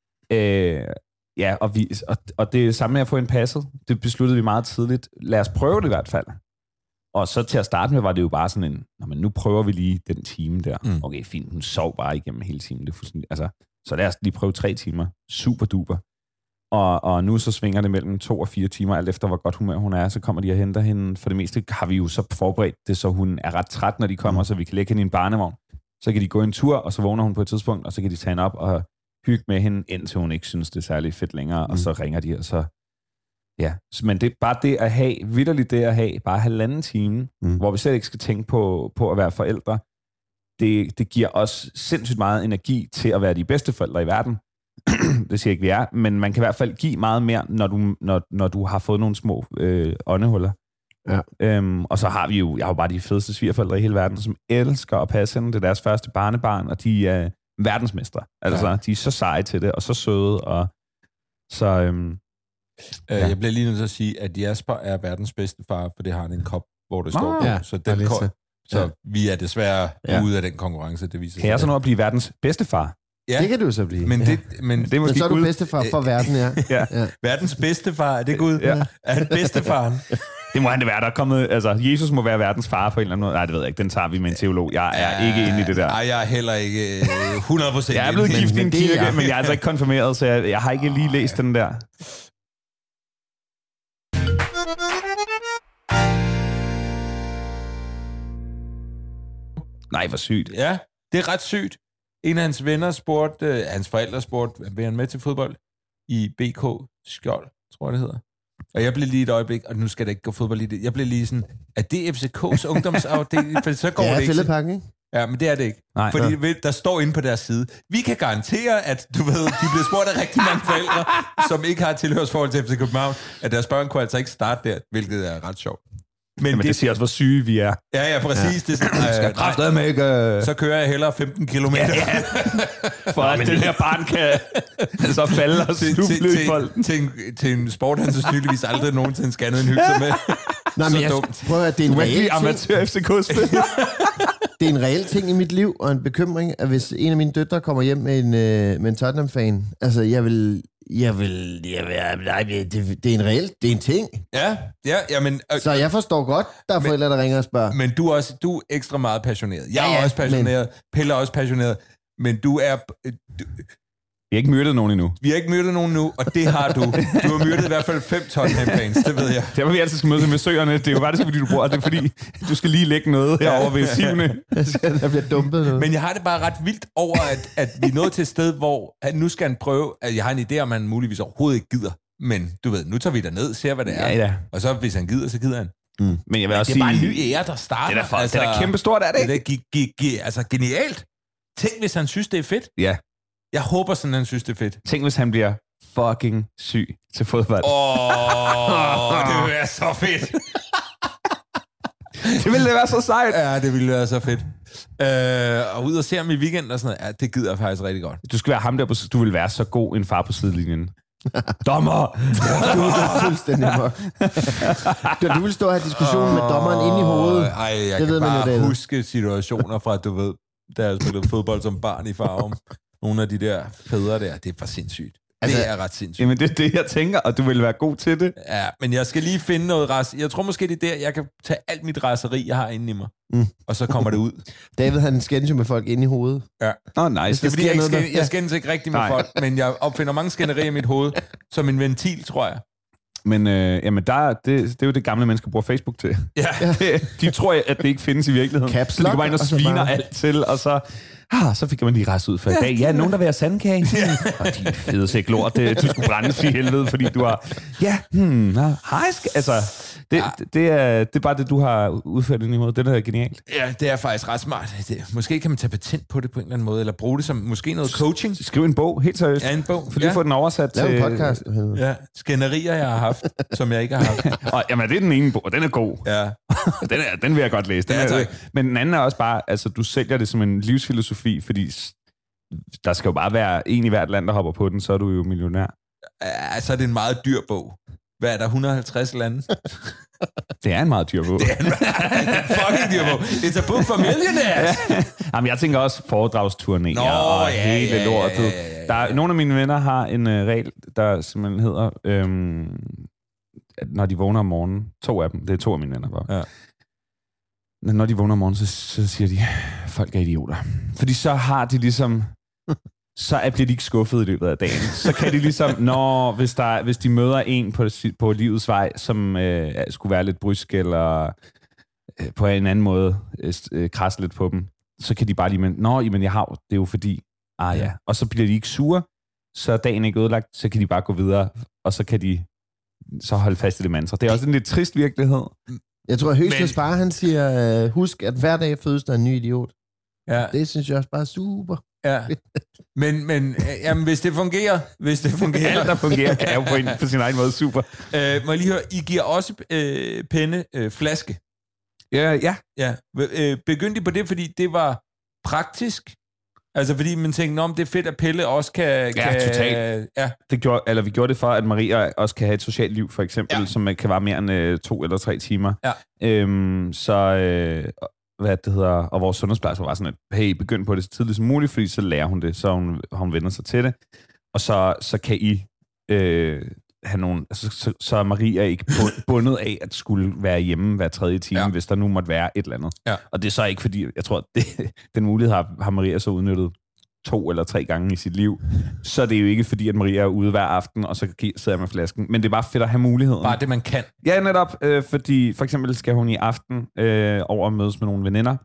Og det er samme med at få en passet. Det besluttede vi meget tidligt. Lad os prøve det i hvert fald. Og så til at starte med var det jo bare sådan en, men nu prøver vi lige den time der. Okay, fint, hun sov bare igennem hele timen. Det er fuldstændig, altså, så lad os lige prøve 3 timer. Super duper. Og nu så svinger det mellem 2 og 4 timer, alt efter hvor godt humør hun er. Så kommer de og henter hende. For det meste har vi jo så forberedt det, så hun er ret træt, når de kommer, så vi kan lægge hende i en barnevogn. Så kan de gå en tur, og så vågner hun på et tidspunkt, og så kan de tage hende op og hygge med hende, indtil hun ikke synes, det er særlig fedt længere. Og så ringer de, og så... Ja, men det er bare det at have, vitterligt det at have, bare 1,5 time, hvor vi slet ikke skal tænke på at være forældre. Det giver os sindssygt meget energi til at være de bedste forældre i verden. Det siger ikke, vi er, men man kan i hvert fald give meget mere, når du har fået nogle små åndehuller. Ja. Og så har vi jo, jeg har jo bare de fedeste svigerforældre i hele verden, som elsker at passe hende. Det er deres første barnebarn, og de er verdensmestre. Altså, de er så seje til det, og så søde, og så... Jeg bliver lige nødt til at sige, at Jasper er verdens bedste far, for det har han en kop, hvor det står på. Så vi er desværre ude af den konkurrence, det viser sig. Kan jeg så nå at blive verdens bedste far? Ja. Det kan du så blive. Men det er måske så er du bedstefar for verden, ja. Verdens bedstefar, er det Gud? Ja. Er han bedstefaren? Det må han det være, der er kommet... Altså, Jesus må være verdens far på en eller anden måde. Nej, det ved jeg ikke. Den tager vi med en teolog. Jeg er ikke inde i det der. Nej, jeg er heller ikke 100% Jeg er blevet gift i en kirke, men jeg er altså ikke konfirmeret, så jeg har ikke lige læst den der. Nej, hvor sygt. Ja, det er ret sygt. En af hans venner spurgte, hans forældre spurgte, vil han med til fodbold i BK Skjold, tror jeg det hedder. Og jeg blev lige et øjeblik, og nu skal der ikke gå fodbold i det. Jeg blev lige sådan, er det FCK's ungdomsafdeling? For så går det ikke. Fældepakken, ikke? Ja, men det er det ikke. Nej, fordi der står inde på deres side, vi kan garantere, at du ved, de bliver spurgt af rigtig mange forældre, som ikke har tilhørsforhold til FC København, at deres børn kunne altså ikke starte der, hvilket er ret sjovt. Men det siger også, hvor syge vi er. Ja, præcis. Ja. Det er sådan, ikke... Så kører jeg hellere 15 kilometer. Ja. For at den her barn kan så falde og snuble i bolden. Til en sport, han så tydeligvis aldrig nogensinde skal andet end hygge sig med. Nej, men jeg prøver at det er en reel ting. Amatør FCK-spiller. Det er en reel ting i mit liv, og en bekymring, at hvis en af mine døtre kommer hjem med en Tottenham-fan, altså det er en reel, det er en ting. Ja, men... Så jeg forstår godt, der er forældre, der ringer og spørger. Men du er ekstra meget passioneret. Jeg er også passioneret, Pelle er også passioneret, men du er... Vi har ikke myrdet nogen endnu. Vi har ikke myrdet nogen nu, og det har du. Du har myrdet i hvert fald 5 Tottenham-fans, det ved jeg. Det er, hvor vi altid skal møde med søerne. Det er jo bare det, fordi du bruger det, fordi du skal lige lægge noget herovre ved sivende. Der bliver dumpet noget. Men jeg har det bare ret vildt over, at vi er nået til et sted, hvor nu skal han prøve, at jeg har en idé, om han muligvis overhovedet ikke gider. Men du ved, nu tager vi derned, ser hvad det er. Ja. Og så hvis han gider, så gider han. Men jeg vil også sige... Det er bare en ny ære, der starter. Det er da kæmpe stort, er det ikke? Det er altså genialt. Tænk, hvis han synes, det er fedt. Ja. Jeg håber sådan, han synes, det er fedt. Tænk, hvis han bliver fucking syg til fodbold. Det vil være så fedt. Det ville være så sejt. Ja, det ville være så fedt. Og ud og se ham i weekenden og sådan noget. Ja, det gider jeg faktisk rigtig godt. Du skal være ham der, du vil være så god en far på sidelinjen. Dommer! Du er fuldstændig mok. Du vil stå og have diskussionen med dommeren inde i hovedet. Jeg kan bare huske situationer fra, du ved, da jeg spillede fodbold som barn i Farum. Nogle af de der fædre der, det er for sindssygt. Altså, det er ret sindssygt. Jamen, det er det, jeg tænker, og du vil være god til det. Ja, men jeg skal lige finde noget ras. Jeg tror måske, det er der, jeg kan tage alt mit raseri, jeg har inde i mig. Og så kommer det ud. David, han skændes jo med folk inde i hovedet. Ja. Nice. Det er fordi, jeg skændes ikke rigtig med folk, men jeg opfinder mange skænderier i mit hoved, som en ventil, tror jeg. Men jamen det er jo det, gamle mennesker bruger Facebook til. Ja. De tror, at det ikke findes i virkeligheden. Caps Så de går lock, bare ind og og så sviner bare- alt til, og så fik man lige rest ud for i dag. Ja, nogen, der vil have sandkage. Og din fede sæk lort, du skulle brændes i helvede, fordi du har... Ja, hej, altså... Det er bare det, du har udført ind i hovedet. Det er genialt. Ja, det er faktisk ret smart. Måske kan man tage patent på det på en eller anden måde, eller bruge det som måske noget coaching. Skriv en bog, helt seriøst. Ja, en bog. For lige at få den oversat til... Lav en podcast. Ja, skænderier, jeg har haft, som jeg ikke har haft. Og, jamen, det er den ene bog, og den er god. Ja. Den vil jeg godt læse. Tak. Men den anden er også bare, altså du sælger det som en livsfilosofi, fordi der skal jo bare være en i hvert land, der hopper på den, så er du jo millionær. Så er det en meget dyr bog. Hvad er der, 150 lande? Det er en meget dyr bog. Det er en fucking dyr bog. It's a book for millionaires. Jamen, jeg tænker også foredragsturnéer og hele lortet. Der er, nogle af mine venner har en regel, der simpelthen hedder, at når de vågner om morgenen, 2 af dem, det er 2 af mine venner bare. Ja. Når de vågner om morgenen, så siger de, folk er idioter. Fordi så har de ligesom... så bliver de ikke skuffet i løbet af dagen. Så kan de ligesom, hvis de møder en på livets vej, som skulle være lidt brysk, eller på en anden måde krasse lidt på dem, så kan de bare lige, men jeg har det er jo fordi, ja. Og så bliver de ikke sure, så dagen er ikke ødelagt, så kan de bare gå videre, og så kan de så holde fast i det mantra. Det er også en lidt trist virkelighed. Jeg tror, at Høgsteds far, han siger, husk, at hver dag fødes der en ny idiot. Ja. Det synes jeg også bare er super. Ja. Men jamen, hvis det fungerer... Alt, der fungerer, kan jo på sin egen måde super. Må jeg lige høre, I giver også penne flaske. Ja. Begyndte I på det, fordi det var praktisk? Altså, fordi man tænkte, om det er fedt, at Pelle også kan... Totalt. Ja. Vi gjorde det for, at Maria også kan have et socialt liv, for eksempel, som kan være mere end 2 eller 3 timer. Ja. Og vores sundhedsplejerske var sådan, at hey, begynd på det så tidligt som muligt, fordi så lærer hun det, så hun vender sig til det. Og så kan I have nogle... Så er Maria ikke bundet af at skulle være hjemme hver 3. time, hvis der nu måtte være et eller andet. Ja. Og det er så ikke fordi, jeg tror, den mulighed har Maria så udnyttet 2 eller 3 gange i sit liv. Så er det jo ikke fordi, at Maria er ude hver aften, og så sidder jeg med flasken. Men det er bare fedt at have muligheden. Bare det, man kan. Ja, netop. Fordi for eksempel skal hun i aften over at mødes med nogle veninder.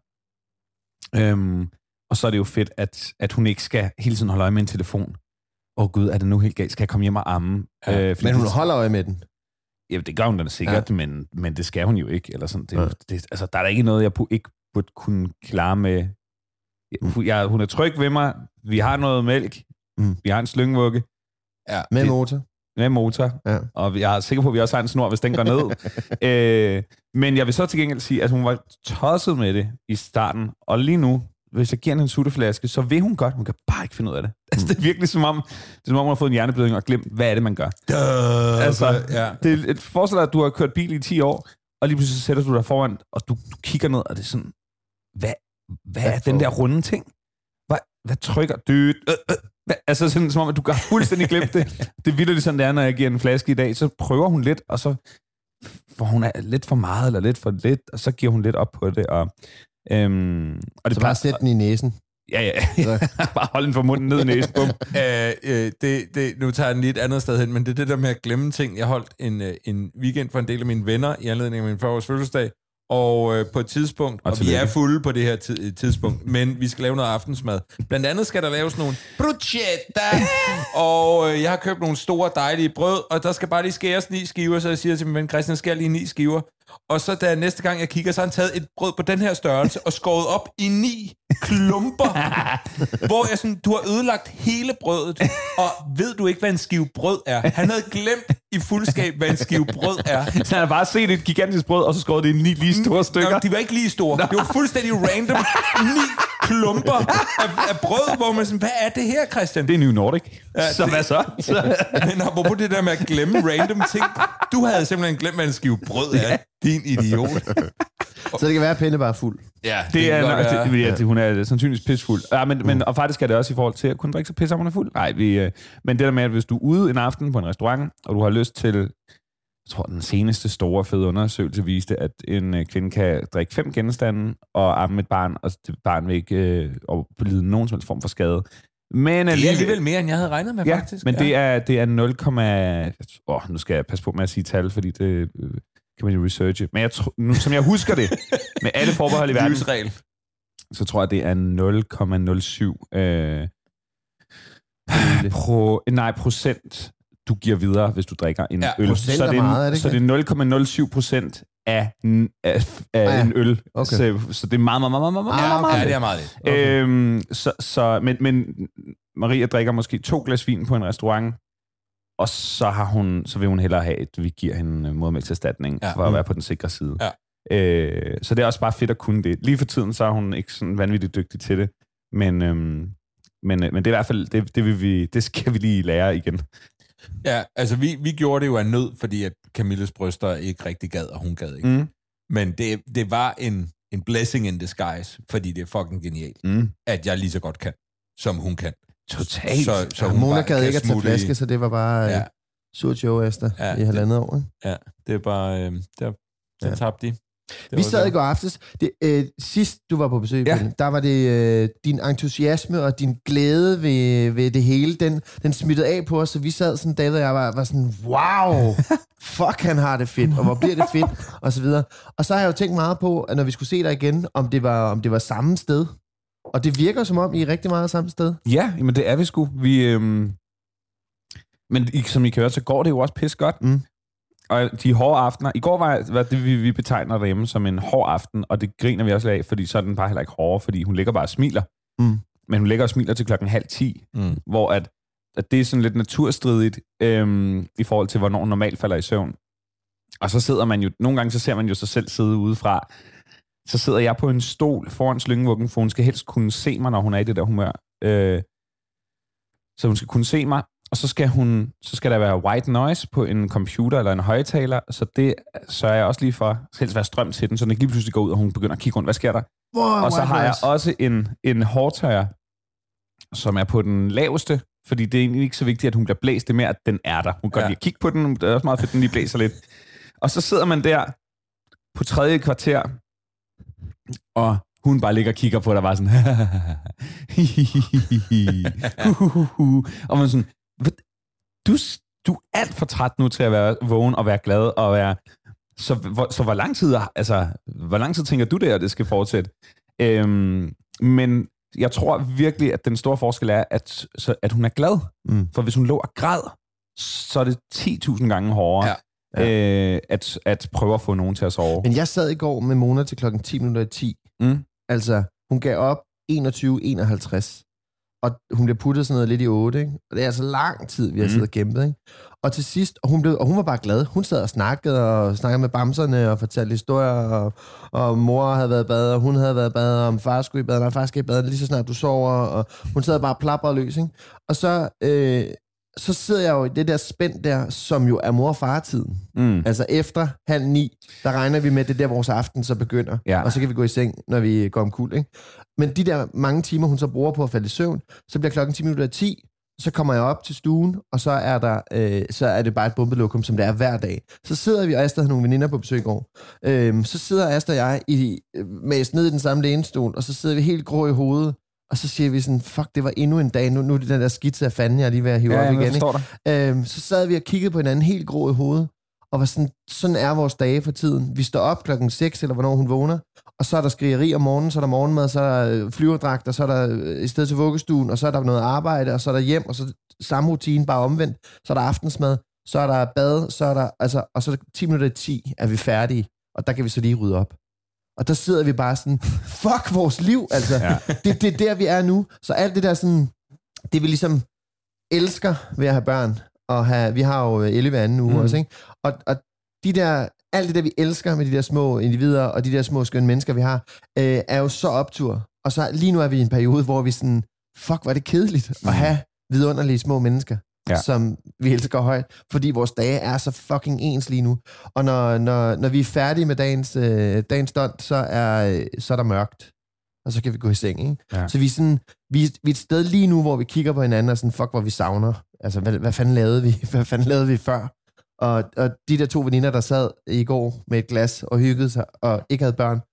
Og så er det jo fedt, at hun ikke skal hele tiden holde øje med en telefon. Gud, er det nu helt galt? Skal jeg komme hjem og amme? Ja, men hun holder øje med den. Ja, det gør hun da sikkert, men det skal hun jo ikke. Eller sådan. Altså, der er der ikke noget, jeg ikke burde kunne klare med. Hun er tryg ved mig. Vi har noget mælk. Vi har en slyngvugge. Ja, med motor. Med motor. Ja. Og jeg er sikker på, at vi også har en snor, hvis den går ned. Men jeg vil så til gengæld sige, at hun var tosset med det i starten. Og lige nu, hvis jeg giver hende en sutteflaske, så vil hun godt. Hun kan bare ikke finde ud af det. Altså, det er virkelig som om hun har fået en hjerneblødning og glemt, hvad er det, man gør. Det er et forestil dig, at du har kørt bil i 10 år, og lige pludselig sætter du dig foran, og du kigger ned, og det er sådan, hvad er den der runde ting? Hvad trykker? Altså sådan, som om, at du har fuldstændig glemt det. Det vildt det sådan, det er, når jeg giver en flaske i dag, så prøver hun lidt, og så får hun lidt for meget, eller lidt for lidt, og så giver hun lidt op på det, og det så bare sætte den i næsen. Ja. Bare holde den fra munden ned i næsen. Nu tager jeg den lige et andet sted hen, men det er det der med at glemme ting. Jeg holdt en weekend for en del af mine venner i anledning af min 40-års fødselsdag, og på et tidspunkt, og vi er fulde på det her tidspunkt, men vi skal lave noget aftensmad. Blandt andet skal der laves nogle bruschetta, og jeg har købt nogle store dejlige brød, og der skal bare lige skæres 9 skiver, så jeg siger til min ven Christian, skær lige 9 skiver. Og så da næste gang jeg kigger, så har han taget et brød på den her størrelse og skåret op i 9 klumper, hvor jeg sådan, du har ødelagt hele brødet, og ved du ikke, hvad en skive brød er? Han havde glemt i fuldskab, hvad en skive brød er. Så han har bare set et gigantisk brød, og så skåret det i 9 lige store stykker. Nå, de var ikke lige store. Det var fuldstændig random. 9 klumper af brød, hvor man sådan, hvad er det her, Christian? Det er New Nordic. Ja, så hvad så? Men apropos det der med at glemme random ting, du havde simpelthen glemt, hvad en skive brød er. Din idiot. Så det kan være, at Penne bare er fuld. Ja, hun er sandsynligvis pisfuld. Ja, men og faktisk er det også i forhold til at kunne drikke sig pisse, om hun er fuld. Nej, men det der med, at hvis du er ude en aften på en restaurant, og du har lyst til, jeg tror, den seneste store fede undersøgelse viste, at en kvinde kan drikke 5 genstande og amme et barn, og det barn vil ikke lide nogen som helst form for skade. Men det er alligevel mere, end jeg havde regnet med, faktisk. Men det er 0, nu skal jeg passe på med at sige tal, fordi det kan man jo researche. Men nu, som jeg husker det, med alle forbehold i verden, så tror jeg, det er 0,07 procent, du giver videre, hvis du drikker en øl. Så det er 0,07% af en øl. Okay. Så det er meget, meget, meget, meget, meget, meget. Ja, det er meget lidt. Okay. Men Maria drikker måske 2 glas vin på en restaurant, og så vil hun hellere have, at vi giver hende en modermælkserstatning for at være på den sikre side. Ja. Så det er også bare fedt at kunne det. Lige for tiden, så er hun ikke sådan vanvittigt dygtig til det, men det er i hvert fald, det skal vi lige lære igen. Ja, altså vi gjorde det jo af nød, fordi at Camilles bryster ikke rigtig gad, og hun gad ikke. Mm. Men det var en blessing in disguise, fordi det er fucking genialt, at jeg lige så godt kan, som hun kan. Totalt. Så hun Mona gad ikke at tage flaske, så det var bare surt show efter i halvandet år. Ikke? Ja, det er bare, der tabte de. Vi sad i går aftes. Sidst du var på besøg, der var det din entusiasme og din glæde ved det hele, den smittede af på os, så vi sad sådan, David og jeg var sådan, wow, fuck, han har det fedt, og hvor bliver det fedt, og så videre. Og så har jeg jo tænkt meget på, at når vi skulle se dig igen, om det var samme sted. Og det virker som om, I er rigtig meget samme sted. Ja, men det er vi sgu. Men som I kan høre, så går det jo også pis godt. Mm. Og de hårde aftener... I går var det, vi betegner derhjemme som en hård aften, og det griner vi også af, fordi så er den bare heller ikke hårdere, fordi hun ligger bare og smiler. Mm. Men hun ligger og smiler til 9:30, hvor at det er sådan lidt naturstridigt i forhold til, hvornår hun normalt falder i søvn. Og så sidder man jo... Nogle gange så ser man jo sig selv sidde udefra. Så sidder jeg på en stol foran slyngevuggen, for hun skal helst kunne se mig, når hun er i det der humør. Så hun skal kunne se mig, og så skal der være white noise på en computer eller en højtaler, så det sørger jeg også lige for. Så helst være strøm til den, så den ikke lige pludselig går ud, og hun begynder at kigge rundt. Hvad sker der? Wow, og så har jeg også en hårtørrer, som er på den laveste, fordi det er egentlig ikke så vigtigt, at hun bliver blæst. Det er mere, at den er der. Hun kan lige kigge på den, det er også meget fedt, at den lige blæser lidt. Og så sidder man der på 3. kvarter, og hun bare ligger og kigger på dig, bare sådan, og man sådan, du er alt for træt nu til at være vågen og være glad og være, så hvor lang tid tænker du det, at det skal fortsætte? Men jeg tror virkelig, at den store forskel er, at hun er glad. For hvis hun lå og græd, så er det 10.000 gange hårdere. At prøve at få nogen til at sove. Men jeg sad i går med Mona til 10:10. Altså, hun gav op 21:51. Og hun blev puttet sådan noget lidt i 8, ikke? Og det er altså lang tid, vi har siddet og kæmpet, ikke? Og til sidst, og hun var bare glad. Hun sad og snakkede med bamserne og fortalte historier, og mor havde været i bad, og hun havde været i bad, og om far skulle i bad, og far skal i bad, lige så snart du sover, og hun sad bare plapper løs, ikke? Og så sidder jeg jo i det der spænd der, som jo er mor- og far-tiden. Altså efter 8:30, der regner vi med, det der vores aften så begynder. Ja. Og så kan vi gå i seng, når vi går omkuld, ikke? Men de der mange timer, hun så bruger på at falde i søvn, så bliver klokken 10:10, så kommer jeg op til stuen, og så er det bare et bombelokum, som det er hver dag. Så sidder vi, og Astrid har nogle veninder på besøg i går. Så sidder Astrid og jeg mast ned i den samme lænestol, og så sidder vi helt grå i hovedet, og så siger vi sådan, fuck, det var endnu en dag, nu er det den der skitse af fanden, jeg er lige ved at hive op igen. Så sad vi og kiggede på hinanden helt grå i hovedet, og var sådan er vores dage for tiden. Vi står op 6:00, eller hvornår hun vågner, og så er der skrigeri om morgenen, så er der morgenmad, så er der flyverdragter, så er der i stedet til vuggestuen, og så er der noget arbejde, og så er der hjem, og så samme rutine, bare omvendt. Så er der aftensmad, så er der bad, så er der, altså, og så 10:10 er vi færdige, og der kan vi så lige rydde op. Og der sidder vi bare sådan, fuck vores liv, altså. Ja. Det er der, vi er nu. Så alt det der sådan, det vi ligesom elsker ved at have børn, og vi har jo 11 anden uge også, ikke? Og alt det der, vi elsker med de der små individer, og de der små skønne mennesker, vi har, er jo så optur. Og så lige nu er vi i en periode, hvor vi sådan, fuck, hvor er det kedeligt at have vidunderlige små mennesker, som vi elsker højt, fordi vores dage er så fucking ens lige nu. Og når vi er færdige med dagens stund, så er der mørkt, og så kan vi gå i seng, ikke? Ja. Så vi er et sted lige nu, hvor vi kigger på hinanden og sådan, fuck, hvor vi savner. Altså, hvad fanden lavede vi? Hvad fanden lavede vi før? Og de der 2 veninder, der sad i går med et glas og hyggede sig, og ikke havde børn,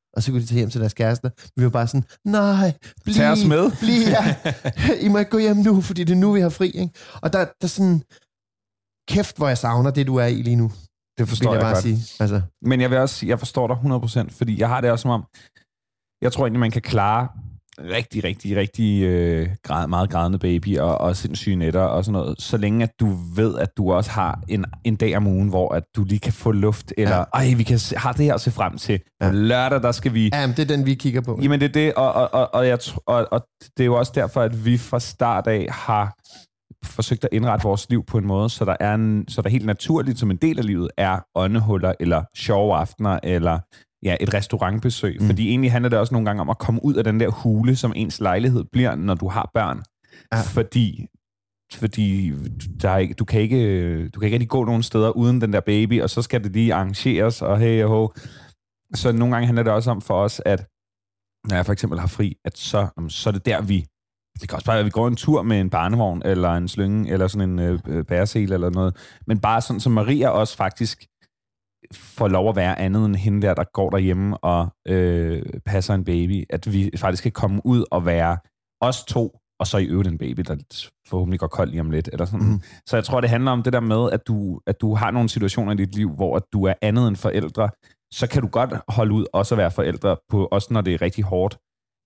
og så kunne de tage hjem til deres kærester. Vi var bare sådan, nej, tag os med. Bliv, ja. I må ikke gå hjem nu, fordi det er nu, vi har fri. Ikke? Og der er sådan, kæft, hvor jeg savner det, du er i lige nu. Det forstår jeg bare godt. sige. Altså. Men jeg vil også sige, jeg forstår dig 100%, fordi jeg har det også som om, jeg tror egentlig, man kan klare rigtig meget grædende baby og sindssyge nætter og sådan noget, så længe at du ved, at du også har en dag om ugen, hvor at du lige kan få luft, eller vi kan har det her at se frem til. Ja. Lørdag, der skal vi... Ja, men det er den, vi kigger på. Jamen, det er det, og det er jo også derfor, at vi fra start af har forsøgt at indrette vores liv på en måde, så der helt naturligt som en del af livet er åndehuller, eller sjove aftener, eller et restaurantbesøg. Fordi egentlig handler det også nogle gange om at komme ud af den der hule, som ens lejlighed bliver, når du har børn. Ja. Fordi du kan ikke rigtig gå nogen steder uden den der baby, og så skal det lige arrangeres, og hey og ho. Så nogle gange handler det også om for os, at når jeg for eksempel har fri, at så er det der, det kan også bare være, at vi går en tur med en barnevogn, eller en slynge, eller sådan en bæresel, eller noget. Men bare sådan, som Maria også faktisk får lov at være andet end hende der går derhjemme og passer en baby. At vi faktisk kan komme ud og være os to, og så i øvrigt en baby, der forhåbentlig går kold lige om lidt. Eller sådan. Mm. Så jeg tror, det handler om det der med, at du har nogle situationer i dit liv, hvor at du er andet end forældre. Så kan du godt holde ud også at være forældre, også når det er rigtig hårdt.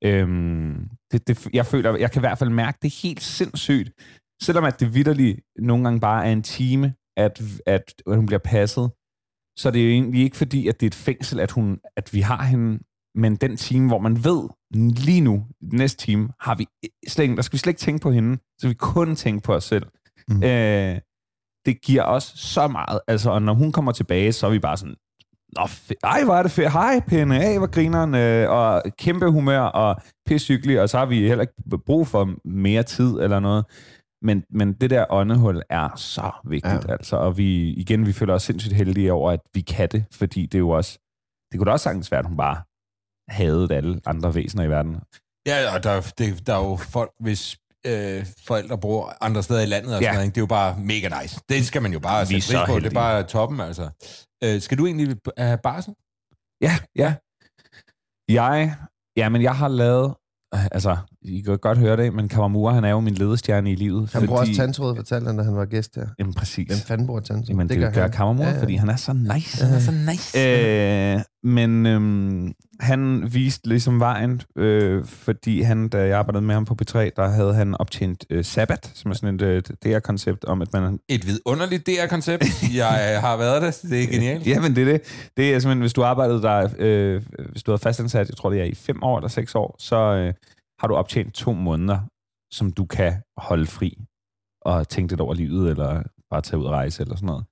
Jeg føler, jeg kan i hvert fald mærke det helt sindssygt, selvom at det vitterligt nogle gange bare er en time, at hun bliver passet, så det er jo egentlig ikke fordi, at det er et fængsel, at vi har hende, men den time, hvor man ved, lige nu, næste time, der skal vi slet ikke tænke på hende, så vi kun tænke på os selv. Mm. Det giver os så meget, altså, og når hun kommer tilbage, så er vi bare sådan, ej, hvor er det fedt. Hej, pinde. Hvor grineren. Og kæmpe humør og pissyggelig. Og så har vi heller ikke brug for mere tid eller noget. Men det der åndehul er så vigtigt. Ja. Altså. Og vi føler os sindssygt heldige over, at vi kan det. Fordi det er jo også... Det kunne da også sagtens være, at hun bare hadede alle andre væsener i verden. Ja, og der er jo folk, hvis forældre bor andre steder i landet. Og sådan noget, det er jo bare mega nice. Det skal man jo bare sætte pris på. Det er bare toppen, altså. Skal du egentlig have barsel? Ja. Men jeg har lavet... Altså, I kan godt høre det, men Kawamura, han er jo min ledestjerne i livet. Han bruger også tandtråd, fortalte han, da han var gæst her. Jamen, præcis. Hvem fanden bruger tandtråd? Jamen, det gør Kawamura, fordi han er så nice. Han er så nice. Men han viste ligesom vejen, fordi da jeg arbejdede med ham på P3, der havde han optjent sabbat, som er sådan et DR-koncept om, at man... Et vidunderligt DR-koncept. Jeg har været det. Det er genialt. Jamen, det er det. Det er simpelthen, hvis du arbejdede der, hvis du havde fastansat, jeg tror, det er i 5 år eller 6 år, så har du optjent 2 måneder, som du kan holde fri og tænke lidt over livet, eller bare tage ud og rejse, eller sådan noget.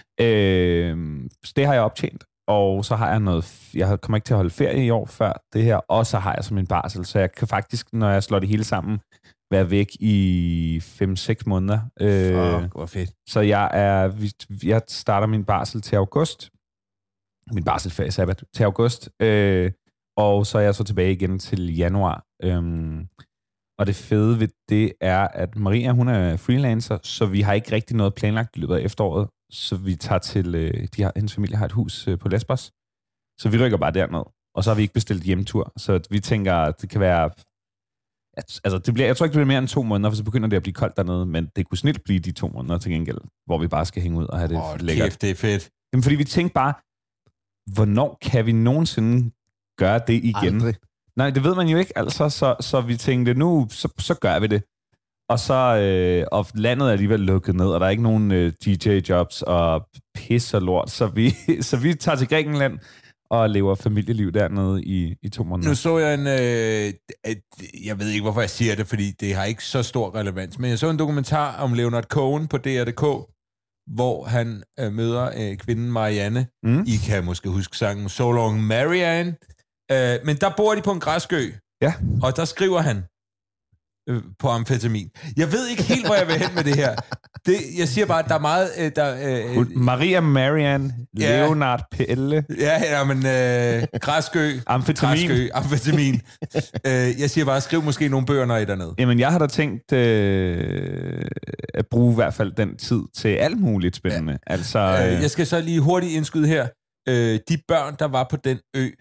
Så det har jeg optjent. Og så har jeg kommer ikke til at holde ferie i år før det her, og så har jeg som en barsel, så jeg kan faktisk, når jeg slår det hele sammen, være væk i 5-6 måneder. Hvor fedt. Så jeg starter min barsel til august. Min barselferie sabbat til august. Og så er jeg så tilbage igen til januar. Og det fede ved det er, at Maria, hun er freelancer, så vi har ikke rigtig noget planlagt i løbet af efteråret. Så vi tager til... hendes familie har et hus på Lesbos. Så vi rykker bare derned. Og så har vi ikke bestilt hjemtur. Så vi tænker, at det kan være... Altså, jeg tror ikke, det bliver mere end 2 måneder, for så begynder det at blive koldt dernede. Men det kunne snilt blive de 2 måneder til gengæld, hvor vi bare skal hænge ud og have det lækkert. Kæft, det er fedt. Jamen, fordi vi tænkte bare, hvornår kan vi nogensinde gøre det igen? Aldrig. Nej, det ved man jo ikke, altså. Så vi tænkte, nu, så gør vi det. Og så og landet er alligevel lukket ned, og der er ikke nogen DJ-jobs og pis og lort. Så vi tager til Grækenland og lever familieliv dernede i 2 måneder. Nu så jeg jeg ved ikke, hvorfor jeg siger det, fordi det har ikke så stor relevans, men jeg så en dokumentar om Leonard Cohen på DR.dk, hvor han møder kvinden Marianne. I kan måske huske sangen So Long Marianne. Men der bor de på en græsø, og der skriver han på amfetamin. Jeg ved ikke helt, hvor jeg vil hen med det her. Jeg siger bare, at der er meget... Maria Marianne, Leonard Pelle. Ja, men græsø, amfetamin. Jeg siger bare, skriv måske nogle bøger, når I er dernede. Jamen, jeg har da tænkt at bruge i hvert fald den tid til alt muligt spændende. Ja. Altså, jeg skal så lige hurtigt indskyde her. De børn, der var på den ø,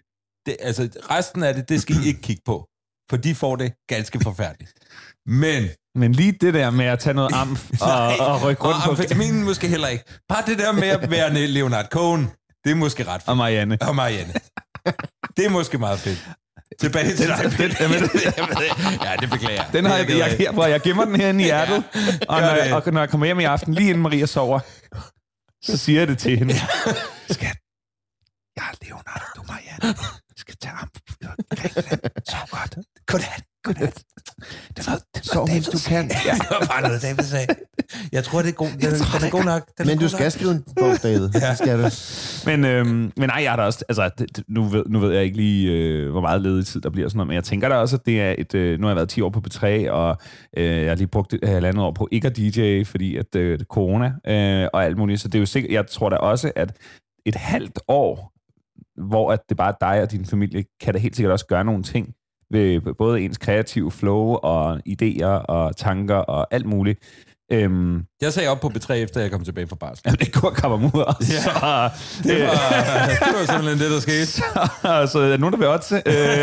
resten af det skal I ikke kigge på. For de får det ganske forfærdeligt. Men lige det der med at tage noget amf og rykke rundt på... amfetaminen måske heller ikke. Bare det der med at være Leonard Cohen, det er måske ret fedt. Og Marianne. Det er måske meget fedt. Tilbage til dig. Ja, det beklager jeg. Den har jeg her, hvor jeg gemmer den herinde i hjertet. Og når jeg kommer hjem i aften, lige inden Maria sover, så siger jeg det til hende. Skat, jeg er Leonard, du Marianne. Vi skal tage amf. Sov godt. Godnat. Sov, hvis du kan. Ja, det var bare noget, David sagde. Jeg tror, det er god, den er god nok. Men du skal skrive en bog, David. Ja. Skal du. Men nej, jeg har da også... Altså, nu ved jeg ikke lige, hvor meget ledig tid der bliver sådan noget, men jeg tænker da også, at det er nu har jeg været 10 år på P3, og jeg har lige brugt halvandet år på ikke at DJ, fordi at corona og alt muligt. Så det er jo sikkert... Jeg tror da også, at et halvt år, hvor at det bare er dig og din familie, kan da helt sikkert også gøre nogle ting ved både ens kreative flow og idéer og tanker og alt muligt. Jeg sagde op på B3, efter jeg kom tilbage fra barsel. Ja, det kunne komme ud af. Ja, det var simpelthen det, der skete. Så er der nogen, der vil otte?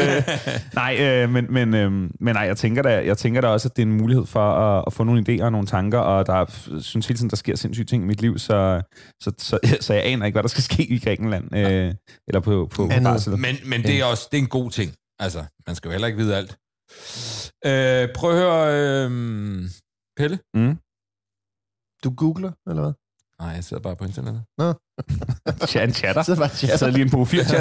Men nej, jeg tænker da også, at det er en mulighed for at få nogle idéer og nogle tanker, og der synes hele tiden, der sker sindssyge ting i mit liv, så jeg aner ikke, hvad der skal ske i Grækenland, eller på barsel. Men det er også det er en god ting. Altså, man skal jo heller ikke vide alt. Prøv at høre, Pelle. Du googler, eller hvad? Nej, jeg sidder bare på internettet. Nå. En chatter. Jeg sidder lige en profil-chat.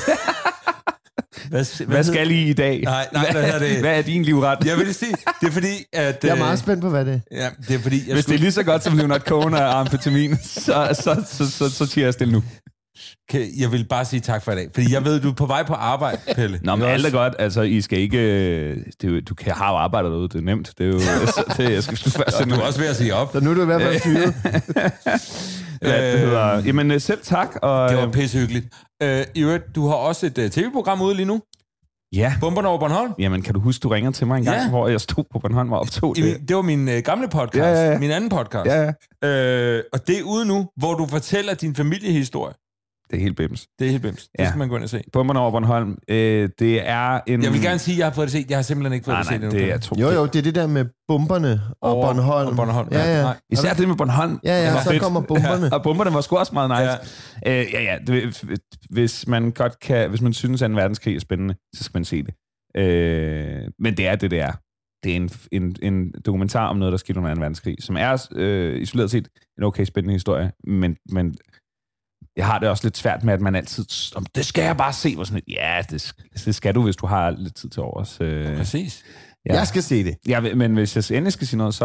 Hvad skal I dag? Nej, hvad er det? Hvad er din livret? Jeg vil sige, det er fordi, at... Jeg er meget spændt på, hvad det er. Ja, det er fordi... Hvis det er lige så godt som Leonard Cohen og amfetamin, så tiger jeg stille nu. Jeg vil bare sige tak for i dag, fordi jeg ved, du er på vej på arbejde, Pelle. Nå, men alt er godt. Altså, I skal ikke... du kan have arbejdet derude, det er nemt. Det er jo... jeg skal du er også ved at sige op. Så nu er du i hvert fald fyret. Det hedder... Jamen, selv tak. Og, det var pissehyggeligt. I øvrigt, du har også et tv-program ude lige nu. Ja. Bomberne over Bornholm. Jamen, kan du huske, du ringer til mig en gang, hvor jeg stod på Bornholm og optog det? Det var min gamle podcast. Min anden podcast. Ja. Og det er ude nu, hvor du fortæller din familiehistorie. Det er helt bims. Det skal man gå ind og se. Bomberne over Bornholm. Det er en... Jeg vil gerne sige, at jeg har fået det set. Jeg har simpelthen ikke fået det set endnu. Det er to. Jo, det er det der med bomberne og Bornholm. Og Bornholm. Ja. Især det med Bornholm. Ja, så kommer bomberne. Og bomberne var sgu også meget nice. Hvis man synes, at en verdenskrig er spændende, så skal man se det. Men det er det er. Det er en dokumentar om noget, der skete under 2. verdenskrig, som er isoleret set en okay spændende historie, men jeg har det også lidt svært med, at man altid... Det skal jeg bare se. Ja, det skal du, hvis du har lidt tid til overs. Præcis. Ja. Jeg skal se det. Ja, men hvis jeg endelig skal sige noget,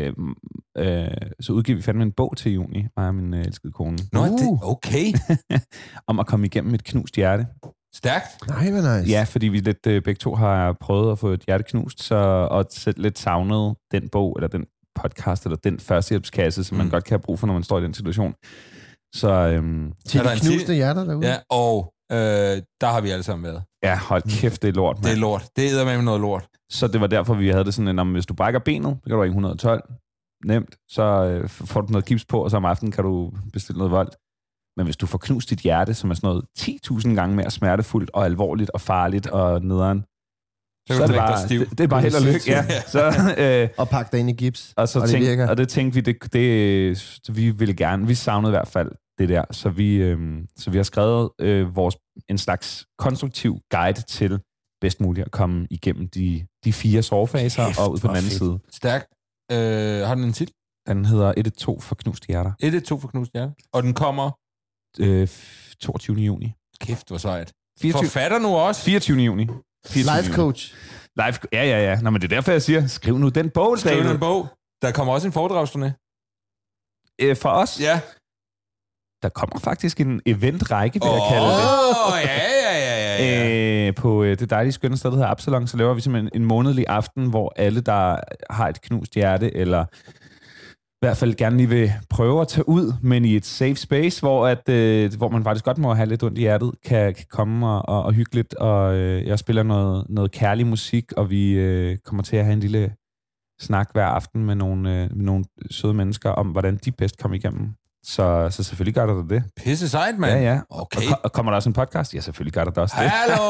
så udgiver vi fandme en bog til juni, mig og min elskede kone. Nå, det okay. Om at komme igennem et knust hjerte. Stærkt. Nej, hvor nice. Ja, fordi vi lidt begge to har prøvet at få et hjerte knust, og lidt savnet den bog, eller den podcast, eller den førstehjælpskasse, som man godt kan have brug for, når man står i den situation. Så til de knuste hjerter derude. Ja, og der har vi alle sammen været. Ja, hold kæft, det er lort, man. Det er lort. Det er med noget lort. Så det var derfor, vi havde det sådan, at hvis du brækker benet, så kan du ringe 112. Nemt. Så får du noget gips på, og så om aftenen kan du bestille noget vold. Men hvis du får knust dit hjerte, som er sådan noget 10.000 gange mere smertefuldt og alvorligt og farligt og nederen, så er det bare, det er bare held og lykke. Ja. Så, og pakke dig ind i gips, og det virker. Og det tænkte vi, vi ville gerne, vi savnede i hvert fald det der, så vi har skrevet en slags konstruktiv guide til bedst muligt at komme igennem de 4 sovefaser og ud på den anden side. Stærkt. Har den en titel? Den hedder 112 for knust hjerter. 112 for knust hjerter. Og den kommer? 22. juni. Kæft, hvor sejt. 24. Forfatter nu også? 24. juni. Life coach. Ja. Nå, men det er derfor, jeg siger, skriv nu den bog. Skriv nu en bog. Der kommer også en foredragsturné. For os? Ja. Der kommer faktisk en eventrække, vil jeg kalde det. Ja. På det dejlige skønne sted, der hedder Absalon, så laver vi simpelthen en månedlig aften, hvor alle, der har et knust hjerte, eller i hvert fald gerne lige vil prøve at tage ud, men i et safe space, hvor man faktisk godt må have lidt ondt i hjertet, kan komme og hygge lidt, og jeg spiller noget kærlig musik, og vi kommer til at have en lille snak hver aften med nogle søde mennesker om, hvordan de bedst kommer igennem Så selvfølgelig gør der det. Pisse sejt, mand. Ja. Okay. Og kommer der også en podcast? Ja, selvfølgelig gør der det også det. Hallo!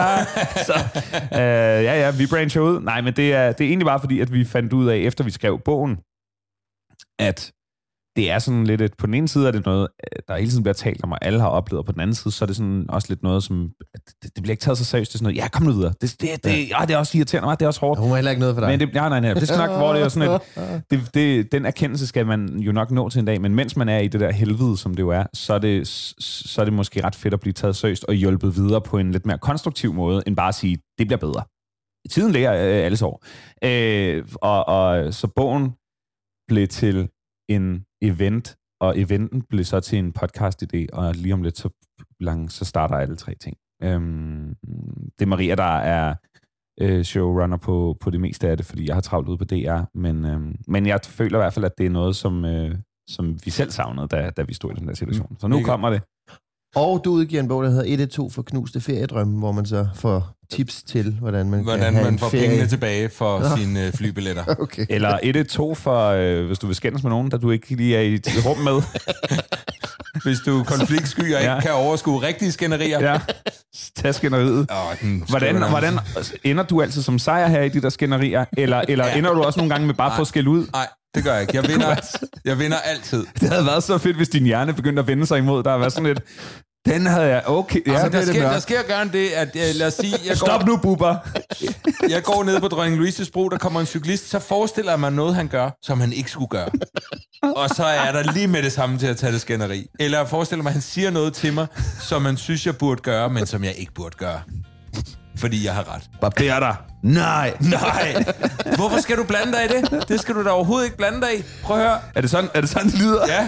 Så, vi brancher ud. Nej, men det er egentlig bare fordi, at vi fandt ud af, efter vi skrev bogen, at det er sådan lidt, på den ene side er det noget, der hele tiden bliver talt om, og alle har oplevet, og på den anden side, så er det sådan også lidt noget, som, det bliver ikke taget så seriøst. Det er sådan noget, ja, kom nu videre. Det er også irriterende, det er også hårdt. Hun er heller ikke noget for dig. Men nej, det skal nok, hvor det er sådan den erkendelse skal man jo nok nå til en dag, men mens man er i det der helvede, som det jo er, så er det måske ret fedt at blive taget seriøst og hjulpet videre på en lidt mere konstruktiv måde, end bare at sige, det bliver bedre. Tiden ligger alle år. Og så bogen blev til en event, og eventen blev så til en podcast-idé, og lige om lidt så starter alle 3 ting. Det er Maria, der er showrunner på det meste af det, fordi jeg har travlt ud på DR, men jeg føler i hvert fald, at det er noget, som vi selv savnede, da vi stod i den der situation. Så nu kommer det. Og du udgiver en bog, der hedder 112 for knuste feriedrømme, hvor man så får tips til, hvordan man får pengene tilbage for sine flybilletter. Okay. Eller 112 for, hvis du vil skændes med nogen, der du ikke lige er i et rum med. Hvis du er konfliktsky og ikke kan overskue rigtige skænderier. Ja, tag skænderiet. Hvordan ender du altid som sejr her i de der skænderier? Eller ender du også nogle gange med bare at få skæld ud? Nej, det gør jeg ikke. Jeg vinder altid. Det havde været så fedt, hvis din hjerne begyndte at vende sig imod. Der har været sådan lidt... Den havde jeg... Okay. Ja, altså, der sker gerne det, at lad os sige... Stop nu, Bubber! Jeg går ned på Dronning Louises Bro, der kommer en cyklist, så forestiller jeg mig noget, han gør, som han ikke skulle gøre. Og så er der lige med det samme til at tage det skænderi. Eller jeg forestiller mig, at han siger noget til mig, som man synes, jeg burde gøre, men som jeg ikke burde gøre. Fordi jeg har ret. Barber dig! Nej! Hvorfor skal du blande dig i det? Det skal du da overhovedet ikke blande dig i. Prøv at høre. Er det sådan, det lyder? Ja.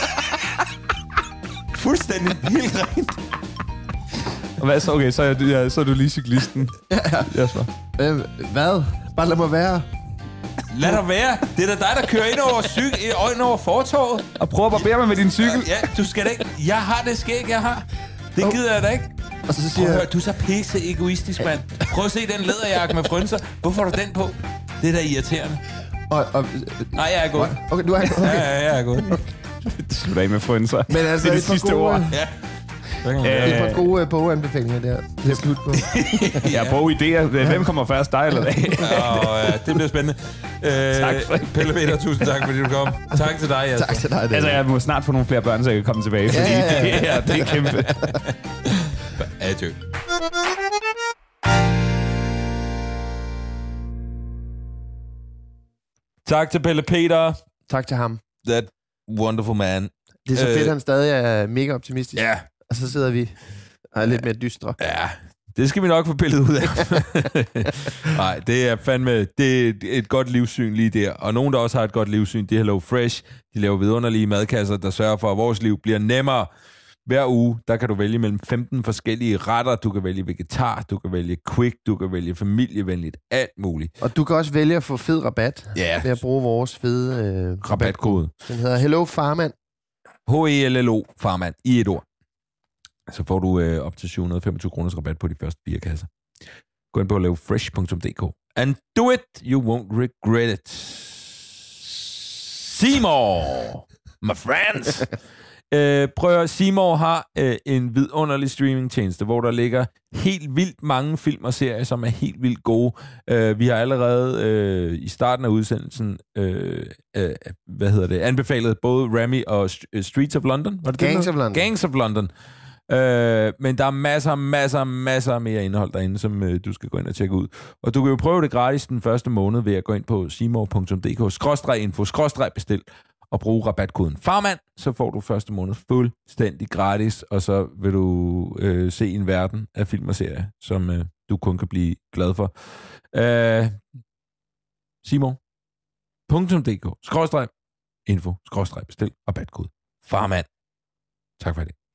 Fuldstændig helt rent. Hvad så? Okay, så er du lige cyklisten. Ja. Jasper. Hvad? Bare lad mig være. Lad dig være. Det er da dig, der kører ind over fortovet. Og prøver at barbere mig med din cykel. Ja, du skal da ikke. Jeg har det skæg, jeg har. Det gider jeg da ikke. Og så siger jeg... Du er så pisse egoistisk, mand. Prøv at se den læderjakke med frynser. Hvorfor har du den på? Det er da irriterende. Nej, jeg er gået. Okay, du er gået. Okay. Ja, jeg er gået. Slutter af med frynser. Men altså, det er det sidste ord. Ja. Et par gode boganbefalinger der. Det er slut på. Ja, bogidéer. Hvem kommer først, dig eller dig? Ja, det bliver spændende. Tak for Pelle Peter, tusind tak, fordi du kom. Tak til dig, Jasper. Tak til dig. Altså, jeg må snart få nogle flere børn, så jeg kan komme tilbage, fordi det er kæmpe. Adjø. Tak til Pelle Peter. Tak til ham. That wonderful man. Det er så fedt, han stadig er mega optimistisk. Ja. Og så sidder vi og er lidt mere dystre. Ja, det skal vi nok få pillet ud af. Nej, det er fandme... Det er et godt livssyn lige der. Og nogen, der også har et godt livssyn, det er Hello Fresh. De laver vidunderlige madkasser, der sørger for, at vores liv bliver nemmere. Hver uge, der kan du vælge mellem 15 forskellige retter. Du kan vælge vegetar, du kan vælge quick, du kan vælge familievenligt, alt muligt. Og du kan også vælge at få fed rabat ved at bruge vores fede rabatkode. Den hedder Hello Farmand. HELLO Farmand i et ord. Så får du op til 725 kroners rabat på de første 4 kasser. Gå ind på levefresh.dk and do it, you won't regret it. Seymour, my friends. Prøv at Seymour har en vidunderlig streamingtjeneste, hvor der ligger helt vildt mange film og serier, som er helt vildt gode. Vi har allerede i starten af udsendelsen anbefalet både Ramy og Streets of London. Var det Gangs of London. Gangs of London. Men der er masser mere indhold derinde, som du skal gå ind og tjekke ud. Og du kan jo prøve det gratis den første måned ved at gå ind på seymour.dk/info/bestil og bruge rabatkoden Farmand, så får du første måned fuldstændig gratis, og så vil du se en verden af film og serier, som du kun kan blive glad for. seymour.dk/info/bestil rabatkode Farmand. Tak for det.